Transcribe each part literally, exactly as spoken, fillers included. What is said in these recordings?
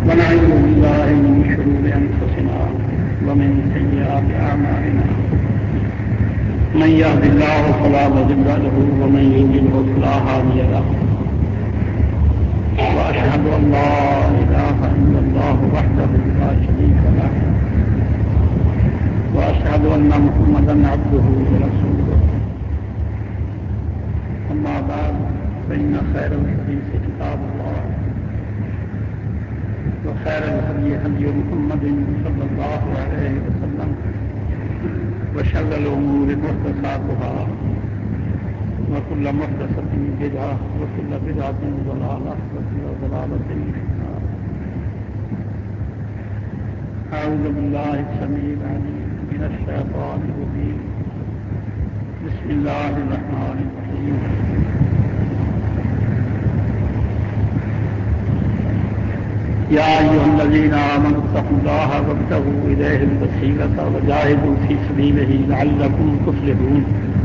ونعوذ بالله من شرور أنفسنا ومن سيئات أعمالنا من يهد الله فلا مضل له ومن يضلل فلا هادي له وأشهد أن لا إله إلا الله وحده لا شريك له وأشهد أن محمدا عبده ورسوله أما بعد فإن خير الحديث كتاب الله وخير الهدي هدي محمد صلى الله عليه وسلم وشر الأمور محدثاتها وكل محدثة بدعة وكل بدعة ضلالة وكل ضلالة في النار. أعوذ بالله السميع العليم من الشيطان الرجيم. بسم الله الرحمن الرحيم. يا أيها الذين آمنوا اتقوا الله وابتغوا إليه الوسيلة وجاهدوا في سبيله لعلكم تفلحون.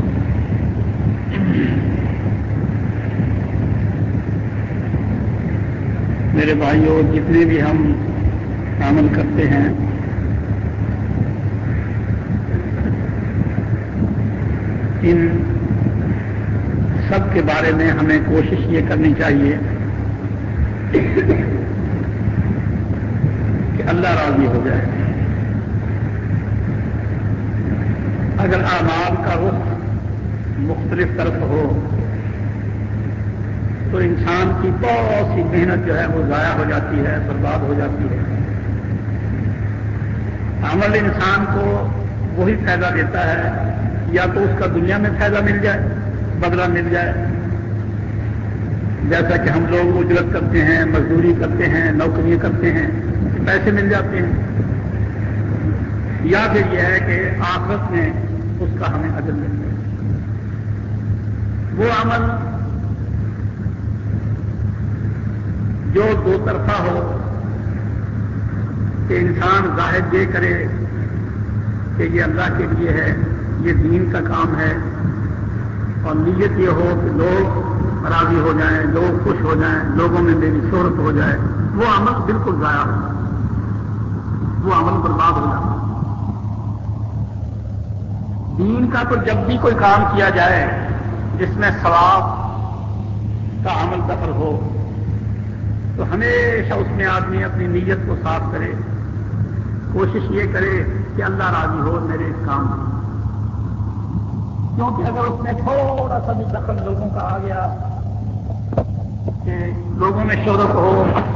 میرے بھائیوں، جتنے بھی ہم عمل کرتے ہیں ان سب کے بارے میں ہمیں کوشش یہ کرنی چاہیے کہ اللہ راضی ہو جائے. اگر اعمال کا رخ مختلف طرف ہو تو انسان کی بہت سی محنت جو ہے وہ ضائع ہو جاتی ہے، برباد ہو جاتی ہے. عمل انسان کو وہی فائدہ دیتا ہے یا تو اس کا دنیا میں فائدہ مل جائے، بدلہ مل جائے، جیسا کہ ہم لوگ اجرت کرتے ہیں، مزدوری کرتے ہیں، نوکریاں کرتے ہیں، پیسے مل جاتے ہیں، یا پھر یہ ہے کہ آخرت میں اس کا ہمیں اجر مل جائے. وہ عمل جو دو طرفہ ہو کہ انسان ظاہر یہ کرے کہ یہ اللہ کے لیے ہے، یہ دین کا کام ہے، اور نیت یہ ہو کہ لوگ راضی ہو جائیں، لوگ خوش ہو جائیں، لوگوں میں میری شہرت ہو جائے، وہ عمل بالکل ضائع ہو جائے، وہ عمل برباد ہو جاتا ہے. دین کا تو جب بھی کوئی کام کیا جائے جس میں ثواب کا عمل دخل ہو تو ہمیشہ اس میں آدمی اپنی نیت کو صاف کرے، کوشش یہ کرے کہ اللہ راضی ہو میرے اس کام سے. کیونکہ اگر اس میں تھوڑا سا بھی دخل لوگوں کا آ گیا کہ لوگوں میں شہرت ہو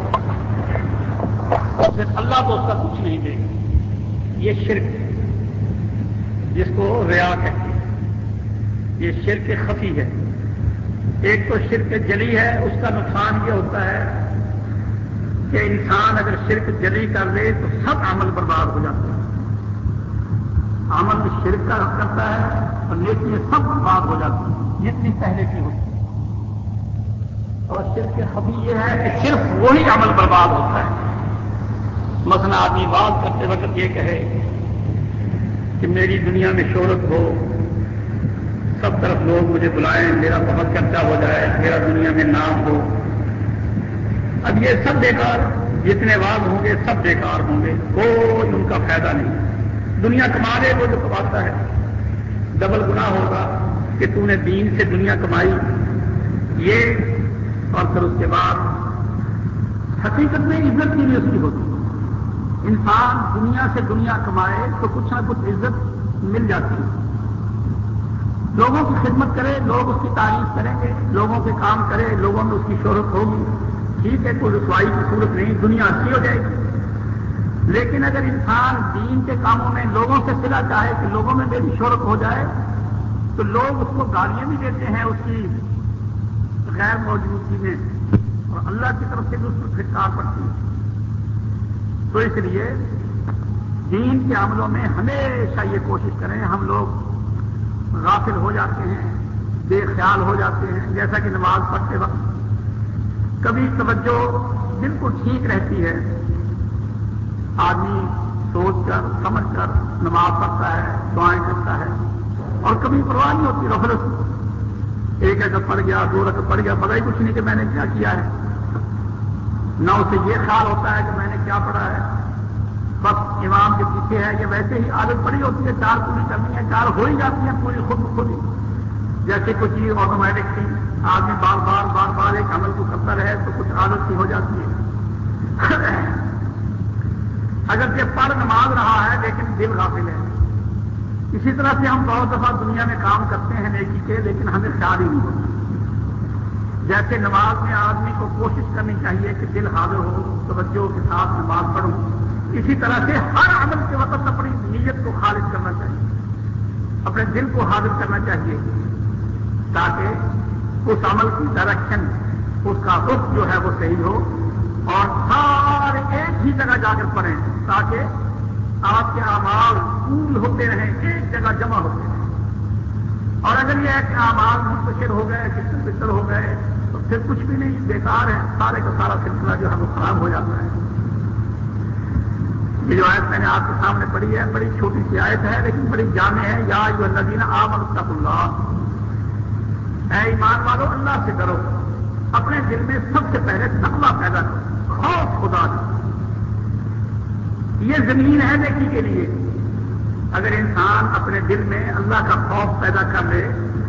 تو پھر اللہ تو اس کا کچھ نہیں دے گا. یہ شرک جس کو ریا کہتے ہیں، یہ شرک خفی ہے. ایک تو شرک جلی ہے، اس کا نقصان یہ ہوتا ہے کہ انسان اگر شرک جلی کر لے تو سب عمل برباد ہو جاتے ہیں. عمل شرک کا کرتا ہے اور نیکی سب برباد ہو جاتی ہے جتنی پہلے کی ہوتی ہے. اور شرک خفی یہ ہے کہ صرف وہی عمل برباد ہوتا ہے. مثلا آدمی بات کرتے وقت یہ کہے کہ میری دنیا میں شہرت ہو، سب طرف لوگ مجھے بلائیں، میرا بہت چرچا ہو جائے، میرا دنیا میں نام ہو. اب یہ سب بیکار، جتنے واز ہوں گے سب بیکار ہوں گے، کوئی ان کا فائدہ نہیں. دنیا کما لے وہ جو کماتا ہے، ڈبل گناہ ہوگا کہ تو نے دین سے دنیا کمائی یہ، اور پھر اس کے بعد حقیقت میں عزت کی بھی اس کی ہوتی ہے. انسان دنیا سے دنیا کمائے تو کچھ نہ کچھ عزت مل جاتی ہے. لوگوں کی خدمت کرے، لوگ اس کی تعریف کریں گے، لوگوں کے کام کرے، لوگوں میں اس کی شہرت ہوگی، ٹھیک ہے، کوئی رسوائی کی صورت نہیں، دنیا اچھی ہو جائے گی. لیکن اگر انسان دین کے کاموں میں لوگوں سے صلہ چاہے کہ لوگوں میں میری شہرت ہو جائے تو لوگ اس کو گالیاں بھی دیتے ہیں اس کی غیر موجودگی میں، اور اللہ کی طرف سے بھی اس کو پھٹکار پڑتی ہے. تو اس لیے دین کے عملوں میں ہمیشہ یہ کوشش کریں. ہم لوگ غافل ہو جاتے ہیں، بے خیال ہو جاتے ہیں. جیسا کہ نماز پڑھتے وقت کبھی توجہ بالکل ٹھیک رہتی ہے، آدمی سوچ کر سمجھ کر نماز پڑھتا ہے، دعائیں کرتا ہے، اور کبھی پرواہ نہیں ہوتی غفلت. ایک رکعت پڑھ گیا، دو رکعت پڑھ گیا، پتہ ہی کچھ نہیں کہ میں نے کیا کیا ہے. نہ اسے یہ خیال ہوتا ہے کہ میں نے کیا پڑھا ہے، بس امام کے پیچھے ہے، یہ ویسے ہی عادت پڑی ہوتی ہے، چار پوری کرنی ہے، چار ہو ہی جاتی ہیں پوری خود بخود ہی، جیسے کوئی چیز آٹومیٹک تھی، آدمی بار بار بار بار ایک عمل کو کرتا رہے تو کچھ عادت سی ہو جاتی ہے۔ اگر یہ پڑھ نماز رہا ہے لیکن دل غافل ہے، اسی طرح سے ہم بہت دفعہ دنیا میں کام کرتے ہیں نیکی کے، لیکن ہمیں خیال ہی نہیں ہوتا۔ جیسے نماز میں آدمی کو کوشش کرنی چاہیے کہ دل حاضر ہو، توجہ کے ساتھ نماز پڑھوں، اسی طرح سے ہر عمل کے وقت اپنی نیت کو خالص کرنا چاہیے، اپنے دل کو حاضر کرنا چاہیے، تاکہ اس عمل کی ڈائریکشن، اس کا رخ جو ہے وہ صحیح ہو، اور سارے ایک ہی جگہ جا کر پڑھیں تاکہ آپ کے اعمال پول ہوتے رہیں، ایک جگہ جمع ہوتے رہیں۔ اور اگر یہ ہے کہ اعمال منتشر ہو گئے، کتر بتر ہو گئے، تو پھر کچھ بھی نہیں، بیکار ہے، سارے کا سارا سلسلہ جو ہے وہ خراب ہو جاتا ہے۔ یہ جو آیت میں نے آپ کے سامنے پڑھی ہے، بڑی چھوٹی سی آیت ہے لیکن بڑی جامع ہے۔ یا ایھا الذین آمنوا اتقوا اللہ، اے ایمان والو اللہ سے ڈرو، اپنے دل میں سب سے پہلے تقویٰ پیدا کرو، خوف خدا کا۔ یہ زمین ہے نیکی کے لیے۔ اگر انسان اپنے دل میں اللہ کا خوف پیدا کر لے،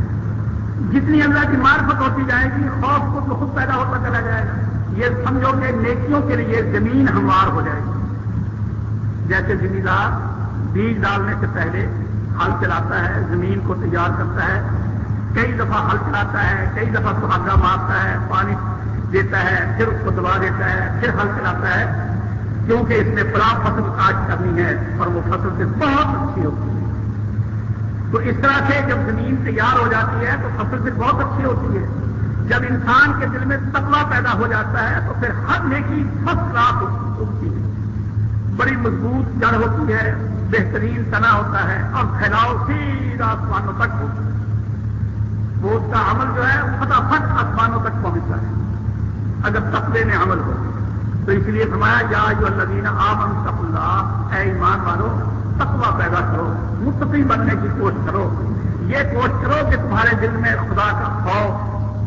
جتنی اللہ کی معرفت ہوتی جائے گی، خوف کو تو خود پیدا ہوتا چلا جائے گا۔ یہ سمجھو کہ نیکیوں کے لیے زمین ہموار ہو جائے گی۔ جیسے زمیندار بیج ڈالنے سے پہلے ہل چلاتا ہے، زمین کو تیار کرتا ہے، کئی دفعہ ہل چلاتا ہے، کئی دفعہ سہاگا مارتا ہے، پانی دیتا ہے، پھر اس کو دبا دیتا ہے، پھر ہل چلاتا ہے، کیونکہ اس نے بڑا فصل کاشت کرنی ہے اور وہ فصل سے بہت اچھی ہوتی ہے۔ تو اس طرح سے جب زمین تیار ہو جاتی ہے تو فصل سے بہت اچھی ہوتی ہے۔ جب انسان کے دل میں تقویٰ پیدا ہو جاتا ہے تو پھر ہر نیکی فرسٹ کلاس اگتی ہے، بڑی مضبوط جڑ ہوتی ہے، بہترین تنا ہوتا ہے، اور پھیلاؤ سیدھا آسمانوں تک ہوتا ہے۔ وہ اس کا عمل جو ہے فٹافٹ آسمانوں تک پہنچتا ہے اگر تقوی میں عمل ہو۔ تو اس لیے فرمایا یا ایھا الذین آمنوا اتقوا اللہ، اے ایمان والو تقویٰ پیدا کرو، متقی بننے کی کوشش کرو، یہ کوشش کرو کہ تمہارے دل میں خدا کا خوف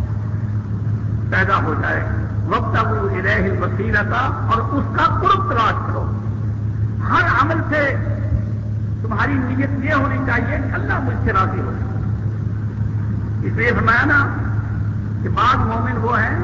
پیدا ہو جائے، وابتغوا الیہ الوسیلۃ، اور اس کا قرب تلاش کرو۔ ہر عمل سے تمہاری نیت یہ ہونی چاہیے کہ اللہ مجھ سے راضی ہو۔ اس لیے فرمایا نا کہ بعض مومن وہ ہیں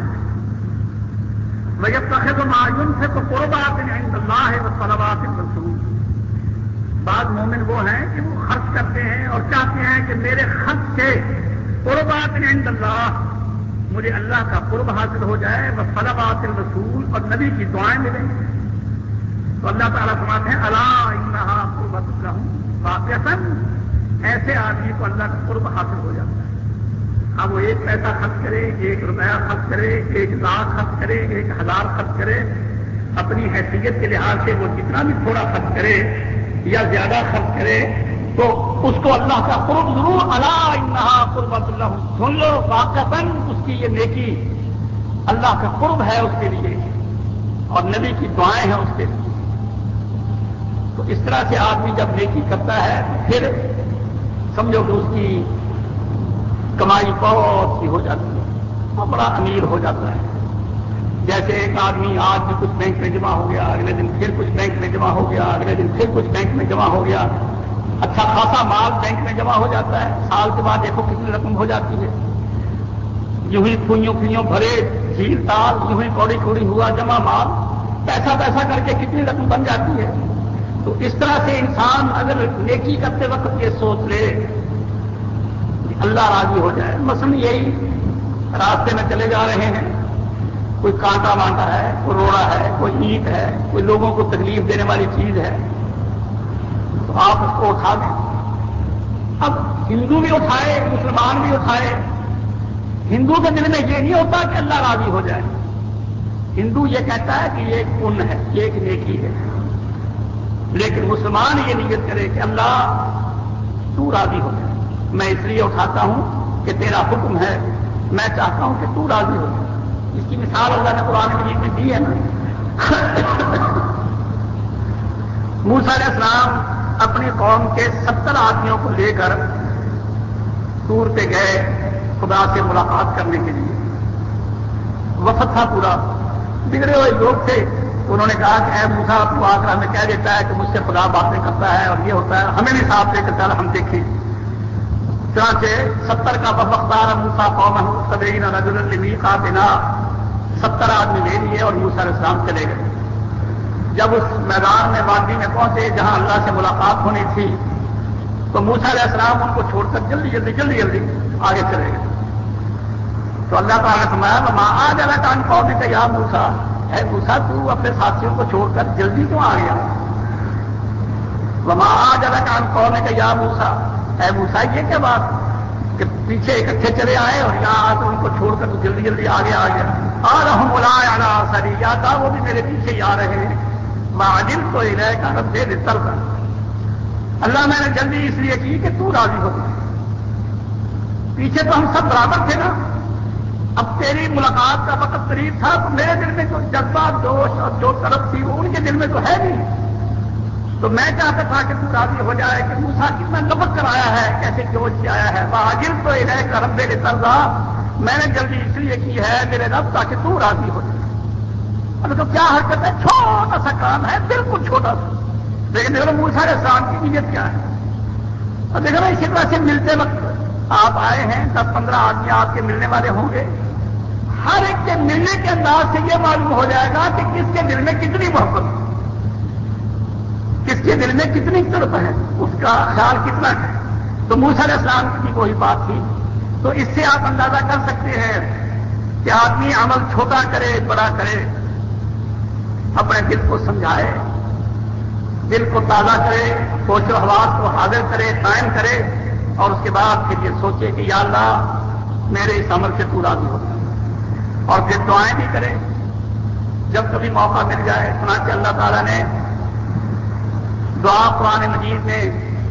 وَيَتَّخِذُ مَا يُنْفِقُ قُرُبَاتٍ عِندَ اللَّهِ وَصَلَوَاتِ الرَّسُولِ، بعض مومن وہ ہیں کہ وہ خرچ کرتے ہیں اور چاہتے ہیں کہ میرے خرچ سے قربات عند اللہ، مجھے اللہ کا قرب حاصل ہو جائے، وصلوات الرسول، اور نبی کی دعائیں ملیں۔ تو اللہ تعالیٰ فرماتے ہیں الا انہا قربۃ لہم، واقعتاً ایسے آدمی کو اللہ کا قرب حاصل ہو جاتا ہے۔ اب وہ ایک پیسہ خرچ کرے، ایک روپیہ خرچ کرے، ایک لاکھ خرچ کرے، ایک ہزار خرچ کرے، اپنی حیثیت کے لحاظ سے وہ جتنا بھی تھوڑا خرچ کرے یا زیادہ خرچ کرے تو اس کو اللہ کا قرب ضرور، الا انہا قربۃ لہم، سن لو واقعتاً اس کی یہ نیکی اللہ کا قرب ہے اس کے لیے، اور نبی کی دعائیں ہیں اس کے لیے۔ تو اس طرح سے آدمی جب نیکی کرتا ہے پھر سمجھو کہ اس کی کمائی بہت سی ہو جاتی ہے، وہ بڑا امیر ہو جاتا ہے۔ جیسے ایک آدمی آج بھی کچھ بینک میں جمع ہو گیا، اگلے دن پھر کچھ بینک میں جمع ہو گیا، اگلے دن پھر کچھ بینک میں جمع ہو گیا، اچھا خاصا مال بینک میں جمع ہو جاتا ہے، سال کے بعد دیکھو کتنی رقم ہو جاتی ہے، یوں ہی پھوئیوں پھوئیوں بھرے جھیل تال، یوں ہی کوڑی کوڑی ہوا جمع مال، پیسہ پیسہ کر کے کتنی رقم بن جاتی ہے۔ تو اس طرح سے انسان اگر نیکی کرتے وقت یہ سوچ لے کہ اللہ راضی ہو جائے، مثلا یہی راستے میں چلے جا رہے ہیں، کوئی کانٹا وانٹا ہے، کوئی روڑا ہے، کوئی اینٹ ہے، کوئی لوگوں کو تکلیف دینے والی چیز ہے، تو آپ اس کو اٹھا دیں۔ اب ہندو بھی اٹھائے، مسلمان بھی اٹھائے، ہندو کے دل میں یہ نہیں ہوتا کہ اللہ راضی ہو جائے، ہندو یہ کہتا ہے کہ یہ ایک پن ہے، یہ ایک نیکی ہے، لیکن مسلمان یہ نیت کرے کہ اللہ تو راضی ہو جائے، میں اس لیے اٹھاتا ہوں کہ تیرا حکم ہے، میں چاہتا ہوں کہ تو راضی ہو جائے۔ اس کی مثال اللہ نے قرآن مجید میں دی ہے نا۔ موسیٰ علیہ السلام اپنی قوم کے ستر آدمیوں کو لے کر طور پہ گئے خدا سے ملاقات کرنے کے لیے، وفد تھا پورا، بگڑے ہوئے لوگ تھے. انہوں نے کہا کہ اے موسیٰ تو آ کر ہمیں کہہ دیتا ہے کہ مجھ سے خدا باتیں کرتا ہے اور یہ ہوتا ہے, ہمیں بھی ساتھ لے کر چل ہم دیکھیں. چنانچہ ستر کا بختار موسیٰ قومہ سبعین رجلا لمیقاتنا, ستر آدمی لے لیے اور موسیٰ علیہ السلام چلے گئے. جب اس میدان میں وادی میں پہنچے جہاں اللہ سے ملاقات ہونی تھی تو موسیٰ علیہ السلام ان کو چھوڑ کر جلدی جلدی جلدی جلدی آگے چلے گئے. تو اللہ تعالیٰ نے فرمایا ماں آ جانا کان قومی کا یا موسیٰ, اے موسیٰ تو اپنے ساتھیوں کو چھوڑ کر جلدی کیوں آ گیا؟ وما آ جانا کان قومی کا یا موسیٰ, اے موسیٰ یہ کیا بات کہ پیچھے اکٹھے چلے آئے اور یہاں آ کر ان کو چھوڑ کر جلدی جلدی آگے آ گیا. آ رہا ہوں سری یا تھا وہ بھی میرے پیچھے ہی آ رہے ہیں. معجل تو الہ کا رب دے تر کر, اللہ میں نے جلدی اس لیے کی کہ تو راضی ہو جائے. پیچھے تو ہم سب برابر تھے نا, اب تیری ملاقات کا وقت قریب تھا تو میرے دل میں جو جذبات جوش اور جو طرف تھی وہ ان کے دل میں تو ہے نہیں. تو میں چاہتا تھا کہ تو راضی ہو جائے کہ موسیٰ کتنا لپک کر آیا ہے, کیسے جوش سے آیا ہے. معجل تو الہ کا رب دے تر, میں نے جلدی اس لیے کی ہے میرے رب تاکہ تو راضی ہو جائے. ابھی تو کیا حرکت ہے, چھوٹا سا کام ہے, بالکل چھوٹا سا, لیکن دیکھو موسیٰ علیہ السلام کی نیت کیا ہے. اور دیکھو نا اسی طرح سے ملتے وقت آپ آئے ہیں, دس پندرہ آدمی آپ کے ملنے والے ہوں گے. ہر ایک کے ملنے کے انداز سے یہ معلوم ہو جائے گا کہ کس کے دل میں کتنی محبت ہے, کس کے دل میں کتنی تڑپ ہے, اس کا خیال کتنا ہے. تو موسیٰ علیہ السلام کی وہی بات تھی. تو اس سے آپ اندازہ کر سکتے ہیں کہ آدمی عمل چھوٹا کرے بڑا کرے, اپنے دل کو سمجھائے, دل کو تازہ کرے, ہوش و حواس کو حاضر کرے, قائم کرے, اور اس کے بعد پھر یہ سوچے کہ یا اللہ میرے اس عمل سے تو راضی ہو جائے, اور پھر دعائیں بھی کرے جب کبھی موقع مل جائے. چنانچہ اللہ تعالیٰ نے دعا قرآن مجید میں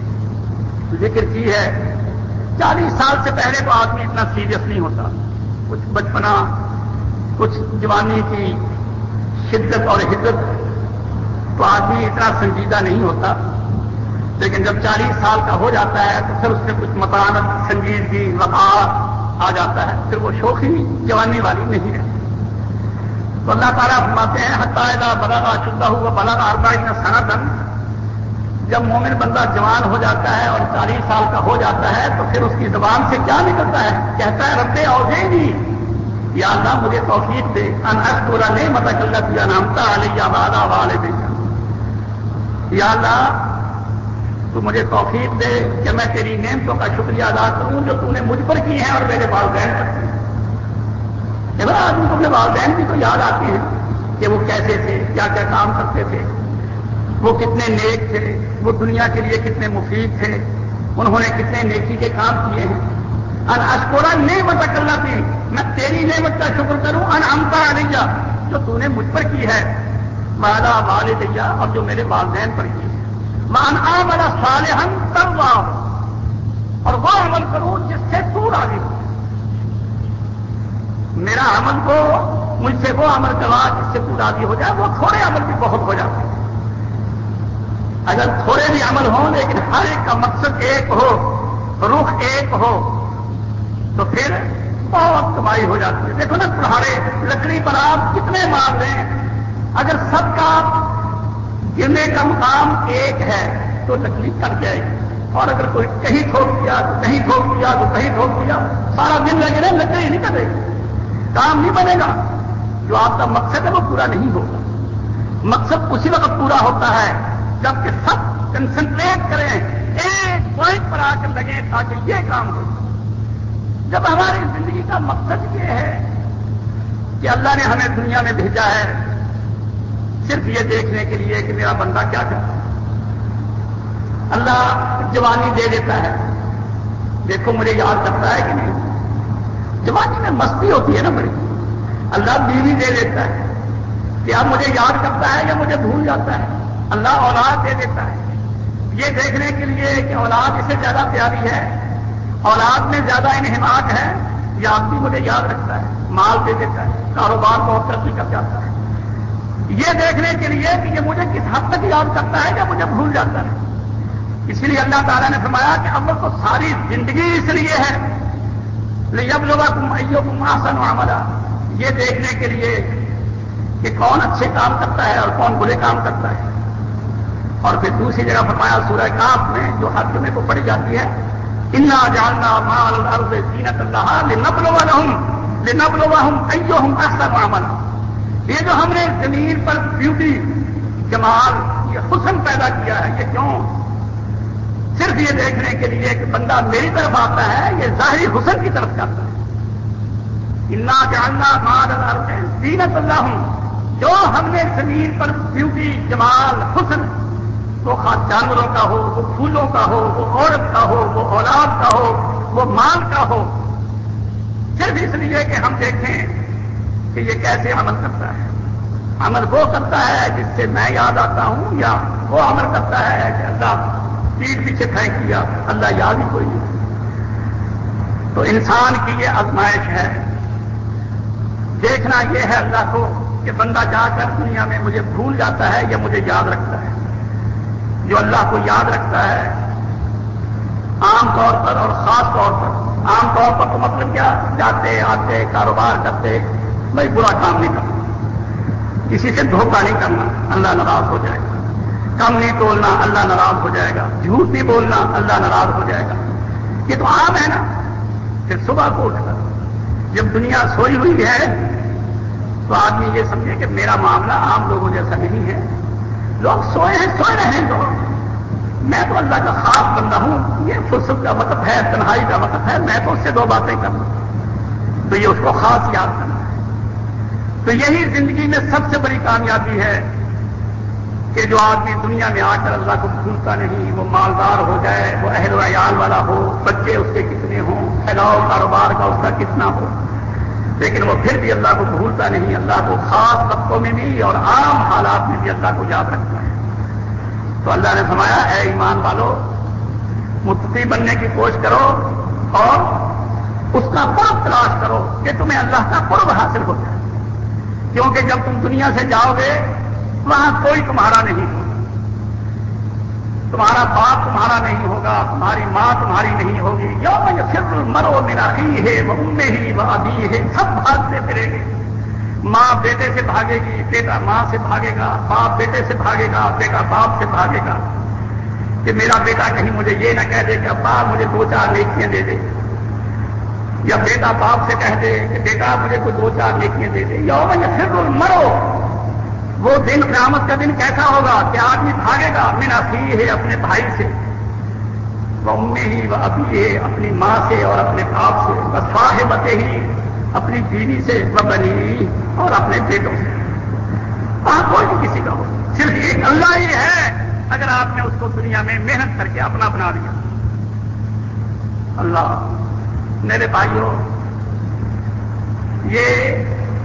ذکر کی ہے. چالیس سال سے پہلے تو آدمی اتنا سیریس نہیں ہوتا, کچھ بچپنا, کچھ جوانی کی شدت اور حدت تو آدمی اتنا سنجیدہ نہیں ہوتا. لیکن جب چالیس سال کا ہو جاتا ہے تو پھر اس میں کچھ متانت, سنجیدگی, وقار آ جاتا ہے, پھر وہ شوخی جوانی والی نہیں ہے. تو اللہ تعالیٰ فرماتے ہیں حتی اذا بلغ اشدہ وبلغ اربعین سنۃ, جب مومن بندہ جوان ہو جاتا ہے اور چالیس سال کا ہو جاتا ہے تو پھر اس کی زبان سے کیا نکلتا ہے, کہتا ہے رب اوزعنی, یا اللہ مجھے توفیق دے, ان اشکر نعمتک التی انعمت علی وعلی والدی, یا اللہ تو مجھے توفیق دے کہ میں تیری نعمتوں کا شکریہ ادا کروں جو تو نے مجھ پر کی ہیں اور میرے والدین پر کی ہیں. آدمی کو اپنے والدین بھی تو یاد آتی ہے کہ وہ کیسے تھے, کیا کیا کام کرتے تھے, وہ کتنے نیک تھے, وہ دنیا کے لیے کتنے مفید تھے, انہوں نے کتنے نیکی کے کام کیے ہیں. ان اشکورا نعمتک التی, میں تیری نعمت کا شکر کروں, انعمت علیہ, جو تو نے مجھ پر کی ہے, وعلی والدی, اور جو میرے والدین پر کی ہے. من عمل صالحا ترضاه, اور وہ عمل کروں جس سے تو راضی ہو. میرا عمل کو مجھ سے وہ عمل کروا جس سے تو راضی ہو جائے. وہ تھوڑے عمل بھی بہت ہو جاتے ہیں, اگر تھوڑے بھی عمل ہوں لیکن ہر ایک کا مقصد ایک ہو, رخ ایک ہو, تو پھر بہت کمائی ہو جاتی ہے. دیکھو نا کڑھاڑے لکڑی پر آپ کتنے مار رہے ہیں, اگر سب کا گرنے کا مقام ایک ہے تو لکڑی کٹ جائے گی, اور اگر کوئی کہیں ٹھوک دیا تو کہیں ٹھوک دیا تو کہیں ٹھوک دیا, سارا دن لگے رہے, لکڑی نہیں کٹے گی, کام نہیں بنے گا. جو آپ کا مقصد ہے وہ پورا نہیں ہوگا. مقصد اسی وقت پورا ہوتا ہے جبکہ سب کنسنٹریٹ کریں, ایک پوائنٹ پر آ کر لگیں تاکہ یہ کام ہو. جب ہماری زندگی کا مقصد یہ ہے کہ اللہ نے ہمیں دنیا میں بھیجا ہے صرف یہ دیکھنے کے لیے کہ میرا بندہ کیا کرتا ہے. اللہ جوانی دے دیتا ہے, دیکھو مجھے یاد کرتا ہے کہ نہیں. جوانی میں مستی ہوتی ہے نا بڑی. اللہ بیوی دے دیتا ہے کہ اب مجھے یاد کرتا ہے یا مجھے بھول جاتا ہے. اللہ اولاد دے دیتا ہے یہ دیکھنے کے لیے کہ اولاد اسے زیادہ پیاری ہے, اولاد میں زیادہ انہماک ہے, یا اب بھی مجھے یاد رکھتا ہے. مال دے دیتا ہے, کاروبار بہت ترقی کر جاتا ہے, یہ دیکھنے کے لیے کہ یہ مجھے کس حد تک یاد کرتا ہے یا مجھے بھول جاتا ہے. اس لیے اللہ تعالیٰ نے فرمایا کہ اول تو ساری زندگی اس لیے ہے لیبلوکم ایکم احسن عملا, یہ دیکھنے کے لیے کہ کون اچھے کام کرتا ہے اور کون برے کام کرتا ہے. اور پھر دوسری جگہ فرمایا سورہ کاف میں جو ہر جمعے کو پڑھی جاتی ہے انا جعلنا ما علی الارض زینۃ لها لنبلوهم لنبلوهم ایہم احسن عملا. یہ جو ہم نے زمین پر بیوٹی جمال یہ حسن پیدا کیا ہے یہ کیوں؟ صرف یہ دیکھنے کے لیے کہ بندہ میری طرف آتا ہے یہ ظاہری حسن کی طرف جاتا ہے. انا جعلنا ما علی الارض زینۃ لهم جو ہم نے زمین پر بیوٹی جمال حسن وہ خاص جانوروں کا ہو وہ پھولوں کا ہو وہ عورت کا ہو وہ اولاد کا ہو وہ مال کا ہو صرف اس لیے کہ ہم دیکھیں کہ یہ کیسے عمل کرتا ہے. عمل وہ کرتا ہے جس سے میں یاد آتا ہوں یا وہ عمل کرتا ہے کہ اللہ پیٹ پیچھے پھینک دیا اللہ یاد ہی کوئی نہیں. تو انسان کی یہ آزمائش ہے. دیکھنا یہ ہے اللہ کو کہ بندہ جا کر دنیا میں مجھے بھول جاتا ہے یا مجھے یاد رکھتا ہے. جو اللہ کو یاد رکھتا ہے عام طور پر اور خاص طور پر عام طور پر تو مطلب کیا جاتے آتے کاروبار کرتے بھائی برا کام نہیں کرنا کسی سے دھوکہ نہیں کرنا اللہ ناراض ہو جائے گا. کم نہیں تولنا اللہ ناراض ہو جائے گا. جھوٹ نہیں بولنا اللہ ناراض ہو جائے گا. یہ تو عام ہے نا. پھر صبح کو اٹھ کر جب دنیا سوئی ہوئی ہے تو آدمی یہ سمجھے کہ میرا معاملہ عام لوگوں جیسا نہیں ہے. لوگ سوئے ہیں سوئے رہے ہیں لوگ میں تو اللہ کا خاص بندہ ہوں. یہ فرصت کا وقت ہے تنہائی کا وقت ہے میں تو اس سے دو باتیں کروں تو یہ اس کو خاص یاد کرنا ہے. تو یہی زندگی میں سب سے بڑی کامیابی ہے کہ جو آدمی دنیا میں آ کر اللہ کو بھولتا نہیں وہ مالدار ہو جائے وہ اہل و عیال والا ہو بچے اس کے کتنے ہوں پھیلاؤ کاروبار کا اس کا کتنا ہو لیکن وہ پھر بھی اللہ کو بھولتا نہیں. اللہ کو خاص وقتوں میں بھی اور عام حالات میں بھی اللہ کو یاد رکھتا ہے. تو اللہ نے فرمایا اے ایمان والو متقی بننے کی کوشش کرو اور اس کا قرب تلاش کرو کہ تمہیں اللہ کا قرب حاصل ہو جائے. کیونکہ جب تم دنیا سے جاؤ گے وہاں کوئی تمہارا نہیں ہوگا. تمہارا باپ تمہارا نہیں ہوگا تمہاری ماں تمہاری نہیں ہوگی. یوم یفر المرء من اخیہ وامہ وابیہ سب بھاگتے پھریں گے. ماں بیٹے سے بھاگے گی بیٹا ماں سے بھاگے گا باپ بیٹے سے بھاگے گا بیٹا باپ سے بھاگے گا کہ میرا بیٹا کہیں مجھے یہ نہ کہہ دے کہ ابا مجھے دو چار نیکیاں دے دے یا بیٹا باپ سے کہہ دے کہ بیٹا مجھے کوئی دو چار نیکیاں دے دے. یوم یفر المرء وہ دن قیامت کا دن کیسا ہوگا کہ آدمی بھاگے گا من اخیہ اپنے بھائی سے وامہ وابیہ اپنی ماں سے اور اپنے باپ سے وصاحبتہ اپنی بیوی سے وبنی اور اپنے بیٹوں سے. وہاں کوئی بھی کسی کا ہو صرف ایک اللہ ہی ہے. اگر آپ نے اس کو دنیا میں محنت کر کے اپنا بنا دیا. اللہ میرے بھائیوں یہ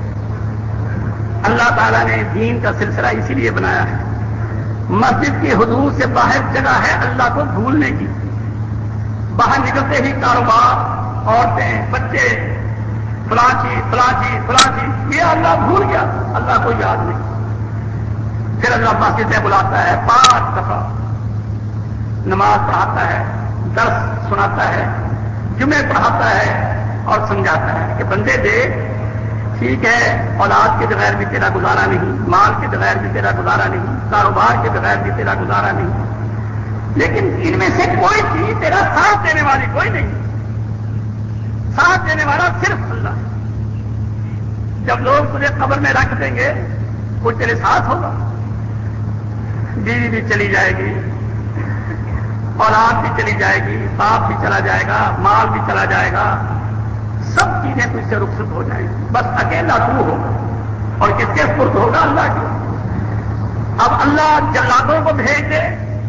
اللہ تعالیٰ نے دین کا سلسلہ اسی لیے بنایا ہے. مسجد کی حدود سے باہر جگہ ہے اللہ کو بھولنے کی. باہر نکلتے ہی کاروبار عورتیں بچے فلاں چیز فلاں چیز فلاں چیز یہ اللہ بھول گیا اللہ کو یاد نہیں. پھر اللہ مسجد میں بلاتا ہے پانچ دفعہ نماز پڑھاتا ہے درس سناتا ہے جمعے پڑھاتا ہے اور سمجھاتا ہے کہ بندے دیکھ ٹھیک ہے اولاد کے بغیر بھی تیرا گزارا نہیں مال کے بغیر بھی تیرا گزارا نہیں کاروبار کے بغیر بھی تیرا گزارا نہیں لیکن ان میں سے کوئی چیز تیرا ساتھ دینے والی کوئی نہیں. ساتھ دینے والا صرف اللہ. جب لوگ تجھے قبر میں رکھ دیں گے وہ تیرے ساتھ ہوگا. بیوی بھی چلی جائے گی اولاد بھی چلی جائے گی باپ بھی چلا جائے گا مال بھی چلا جائے گا سب چیزیں تجھ سے رخصت ہو جائیں گی. بس اکیلا تو ہوگا اور کس کے سپرد ہوگا اللہ کی. اب اللہ جلادوں کو بھیج دے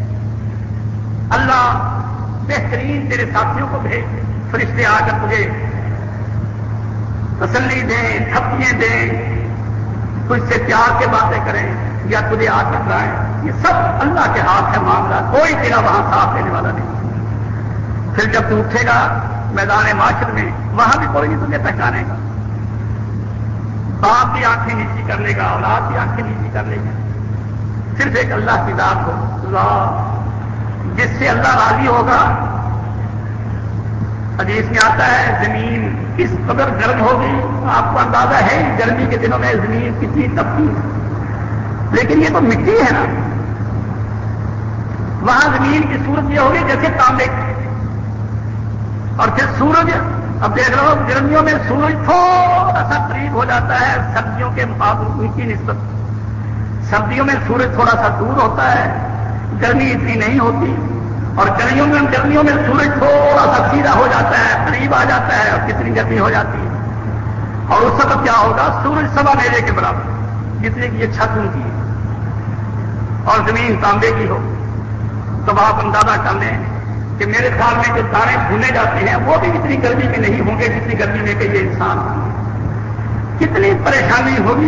اللہ بہترین تیرے ساتھیوں کو بھیج دے فرشتے آ کر تجھے تسلی دیں تھپیاں دیں تجھ سے پیار کے باتیں کریں یا تجھے آ کر لائیں. یہ سب اللہ کے ہاتھ ہے معاملہ. کوئی تیرا وہاں ساتھ دینے والا نہیں. پھر جب تو اٹھے گا میدان معاشر میں وہاں بھی کوئی نہیں تجھے پہچانے گا. باپ بھی آنکھیں نیچی کر لے گا اولاد بھی آنکھیں نیچی کر لے گا. صرف ایک اللہ کی ذات ہو اللہ جس سے اللہ راضی ہوگا. حدیث میں آتا ہے زمین اس قدر گرم ہوگی، آپ کو اندازہ ہے گرمی کے دنوں میں زمین کتنی تپتی ہے، لیکن یہ تو مٹی ہے نا، وہاں زمین کی صورت یہ ہوگی جیسے تانبے کی، اور پھر سورج، اب دیکھ لو گرمیوں میں سورج تھوڑا سا قریب ہو جاتا ہے سردیوں کے مقابلے کی نسبت، سردیوں میں سورج تھوڑا سا دور ہوتا ہے، گرمی اتنی نہیں ہوتی، اور گرمیوں میں گرمیوں میں سورج تھوڑا سا سیدھا ہو جاتا ہے، قریب آ جاتا ہے، اور کتنی گرمی ہو جاتی ہے، اور اس وقت کیا ہوگا، سورج سوا میلے کے برابر جتنے کی یہ چھت ان کی ہے اور زمین تانبے کی ہو، تب آپ اندازہ کر لیں کہ میرے خیال میں جو دانے بھونے جاتے ہیں وہ بھی اتنی گرمی میں نہیں ہوں گے جتنی گرمی میں کہ یہ انسان کتنی پریشانی ہوگی۔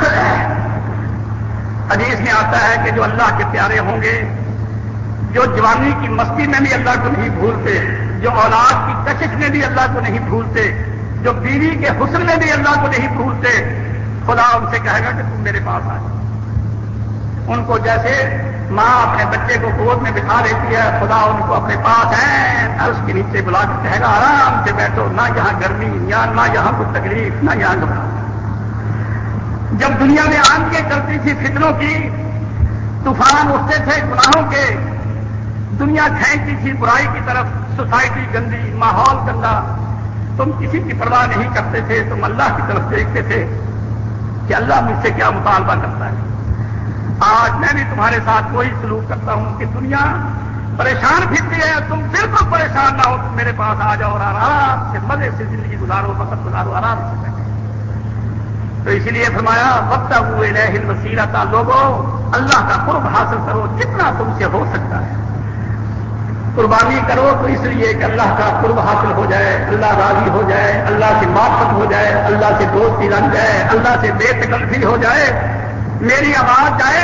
حدیث میں آتا ہے کہ جو اللہ کے پیارے ہوں گے، جو جوانی کی مستی میں بھی اللہ کو نہیں بھولتے، جو اولاد کی کشش میں بھی اللہ کو نہیں بھولتے، جو بیوی کے حسن میں بھی اللہ کو نہیں بھولتے، خدا ان سے کہے گا کہ تم میرے پاس آ جاؤ۔ ان کو جیسے ماں اپنے بچے کو گود میں بٹھا لیتی ہے، خدا ان کو اپنے پاس ہے عرش کے نیچے بلا کے کہے گا آرام سے بیٹھو، نہ یہاں گرمی یا نہ یہاں کوئی تکلیف، نہ یہاں گھبراہٹ۔ جب دنیا میں آندھیں چلتی تھی فتنوں کی، طوفان اٹھتے تھے گناہوں کے، دنیا کھینچتی تھی برائی کی طرف، سوسائٹی گندی، ماحول گندا، تم کسی کی پرواہ نہیں کرتے تھے، تم اللہ کی طرف دیکھتے تھے کہ اللہ مجھ سے کیا مطالبہ کرتا ہے۔ آج میں بھی تمہارے ساتھ وہی سلوک کرتا ہوں کہ دنیا پریشان پھرتی ہے، تم بالکل پریشان نہ ہو، تم میرے پاس آ جاؤ اور آرام سے مزے سے زندگی گزارو، وقت گزارو، آرام سے بیٹھو۔ تو اسی لیے فرمایا وابتغوا الیہ الوسیلۃ، لوگوں اللہ کا قرب حاصل کرو جتنا تم سے ہو سکتا ہے، قربانی کرو تو اس لیے کہ اللہ کا قرب حاصل ہو جائے، اللہ راضی ہو جائے، اللہ سے معرفت ہو جائے، اللہ سے دوستی لگ جائے، اللہ سے بے تکلفی ہو جائے، میری آواز جائے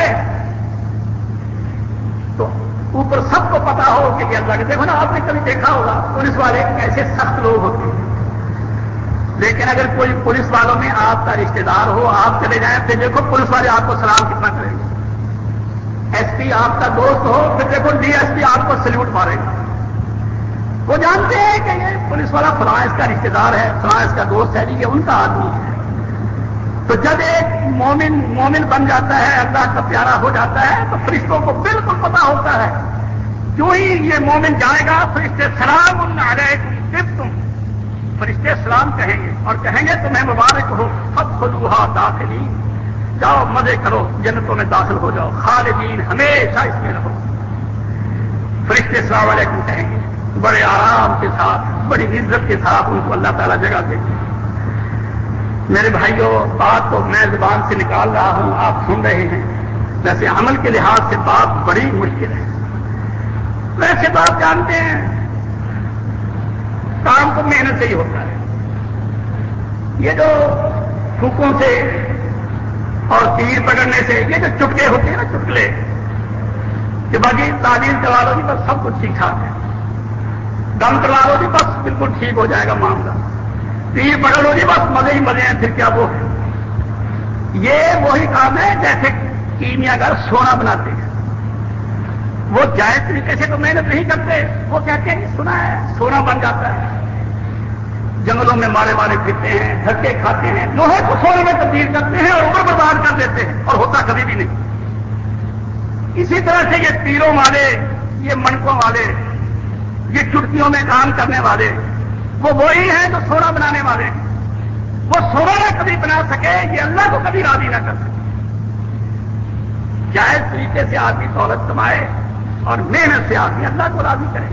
تو اوپر سب کو پتا ہو کہ یہ اللہ کے، دیکھو نا آپ نے کبھی دیکھا ہوگا پولیس والے کیسے سخت لوگ ہوتے ہیں، لیکن اگر کوئی پولیس والوں میں آپ کا رشتہ دار ہو، آپ چلے جائیں پھر دیکھو پولیس والے آپ کو سلام کتنا کریں گے، ایس پی آپ کا دوست ہو پھر دیکھو ڈی ایس پی آپ کو سلیوٹ مارے گا، وہ جانتے ہیں کہ یہ پولیس والا فلاں اس کا رشتہ دار ہے، فلاں اس کا دوست ہے، یہ ان کا آدمی ہے۔ تو جب ایک مومن مومن بن جاتا ہے، اللہ کا پیارا ہو جاتا ہے، تو فرشتوں کو بالکل پتا ہوتا ہے، جو ہی یہ مومن جائے گا فرشتے سلام علیکم طبتم، فرشتے سلام کہیں گے اور کہیں گے تمہیں مبارک ہو، فادخلوها داخلین، جاؤ مزے کرو، جنتوں میں داخل ہو جاؤ، خالدین ہمیشہ اس میں رہو۔ فرشتے السلام علیکم کہیں گے، بڑے آرام کے ساتھ، بڑی عزت کے ساتھ ان کو اللہ تعالیٰ جگہ دے گی۔ میرے بھائیوں، بات تو میں زبان سے نکال رہا ہوں، آپ سن رہے ہیں، ویسے عمل کے لحاظ سے بات بڑی مشکل ہے۔ ویسے تو آپ جانتے ہیں کام تو محنت سے ہی ہوتا ہے، یہ جو پھوکوں سے اور تیر پکڑنے سے، یہ جو چٹکے ہوتے ہیں نا چٹکلے، کہ باقی تعلیم چلا لو جی بس سب کچھ ٹھیک ٹھاک ہے، دم چلا لو جی بس بالکل ٹھیک ہو جائے گا معاملہ، تیر پکڑ لو جی بس مزے ہی مزے ہیں، پھر کیا وہ ہے، یہ وہی کام ہے جیسے کیمیا گر سونا بناتے ہیں، وہ جائز طریقے سے تو محنت نہیں کرتے، وہ کہتے ہیں سنا ہے سونا بن جاتا ہے، جنگلوں میں مارے مارے پھرتے ہیں، دھکے کھاتے ہیں، لوہے کو سونے میں تبدیل کرتے ہیں اور عمر برباد کر دیتے ہیں، اور ہوتا کبھی بھی نہیں۔ اسی طرح سے یہ تیروں والے، یہ منکوں والے، یہ چٹکیوں میں کام کرنے والے، وہ وہی ہیں جو سونا بنانے والے، وہ سونا نہ کبھی بنا سکے، یہ اللہ کو کبھی راضی نہ کر سکے۔ جائز طریقے سے آدمی دولت کمائے اور محنت سے آدمی اللہ کو راضی کرے۔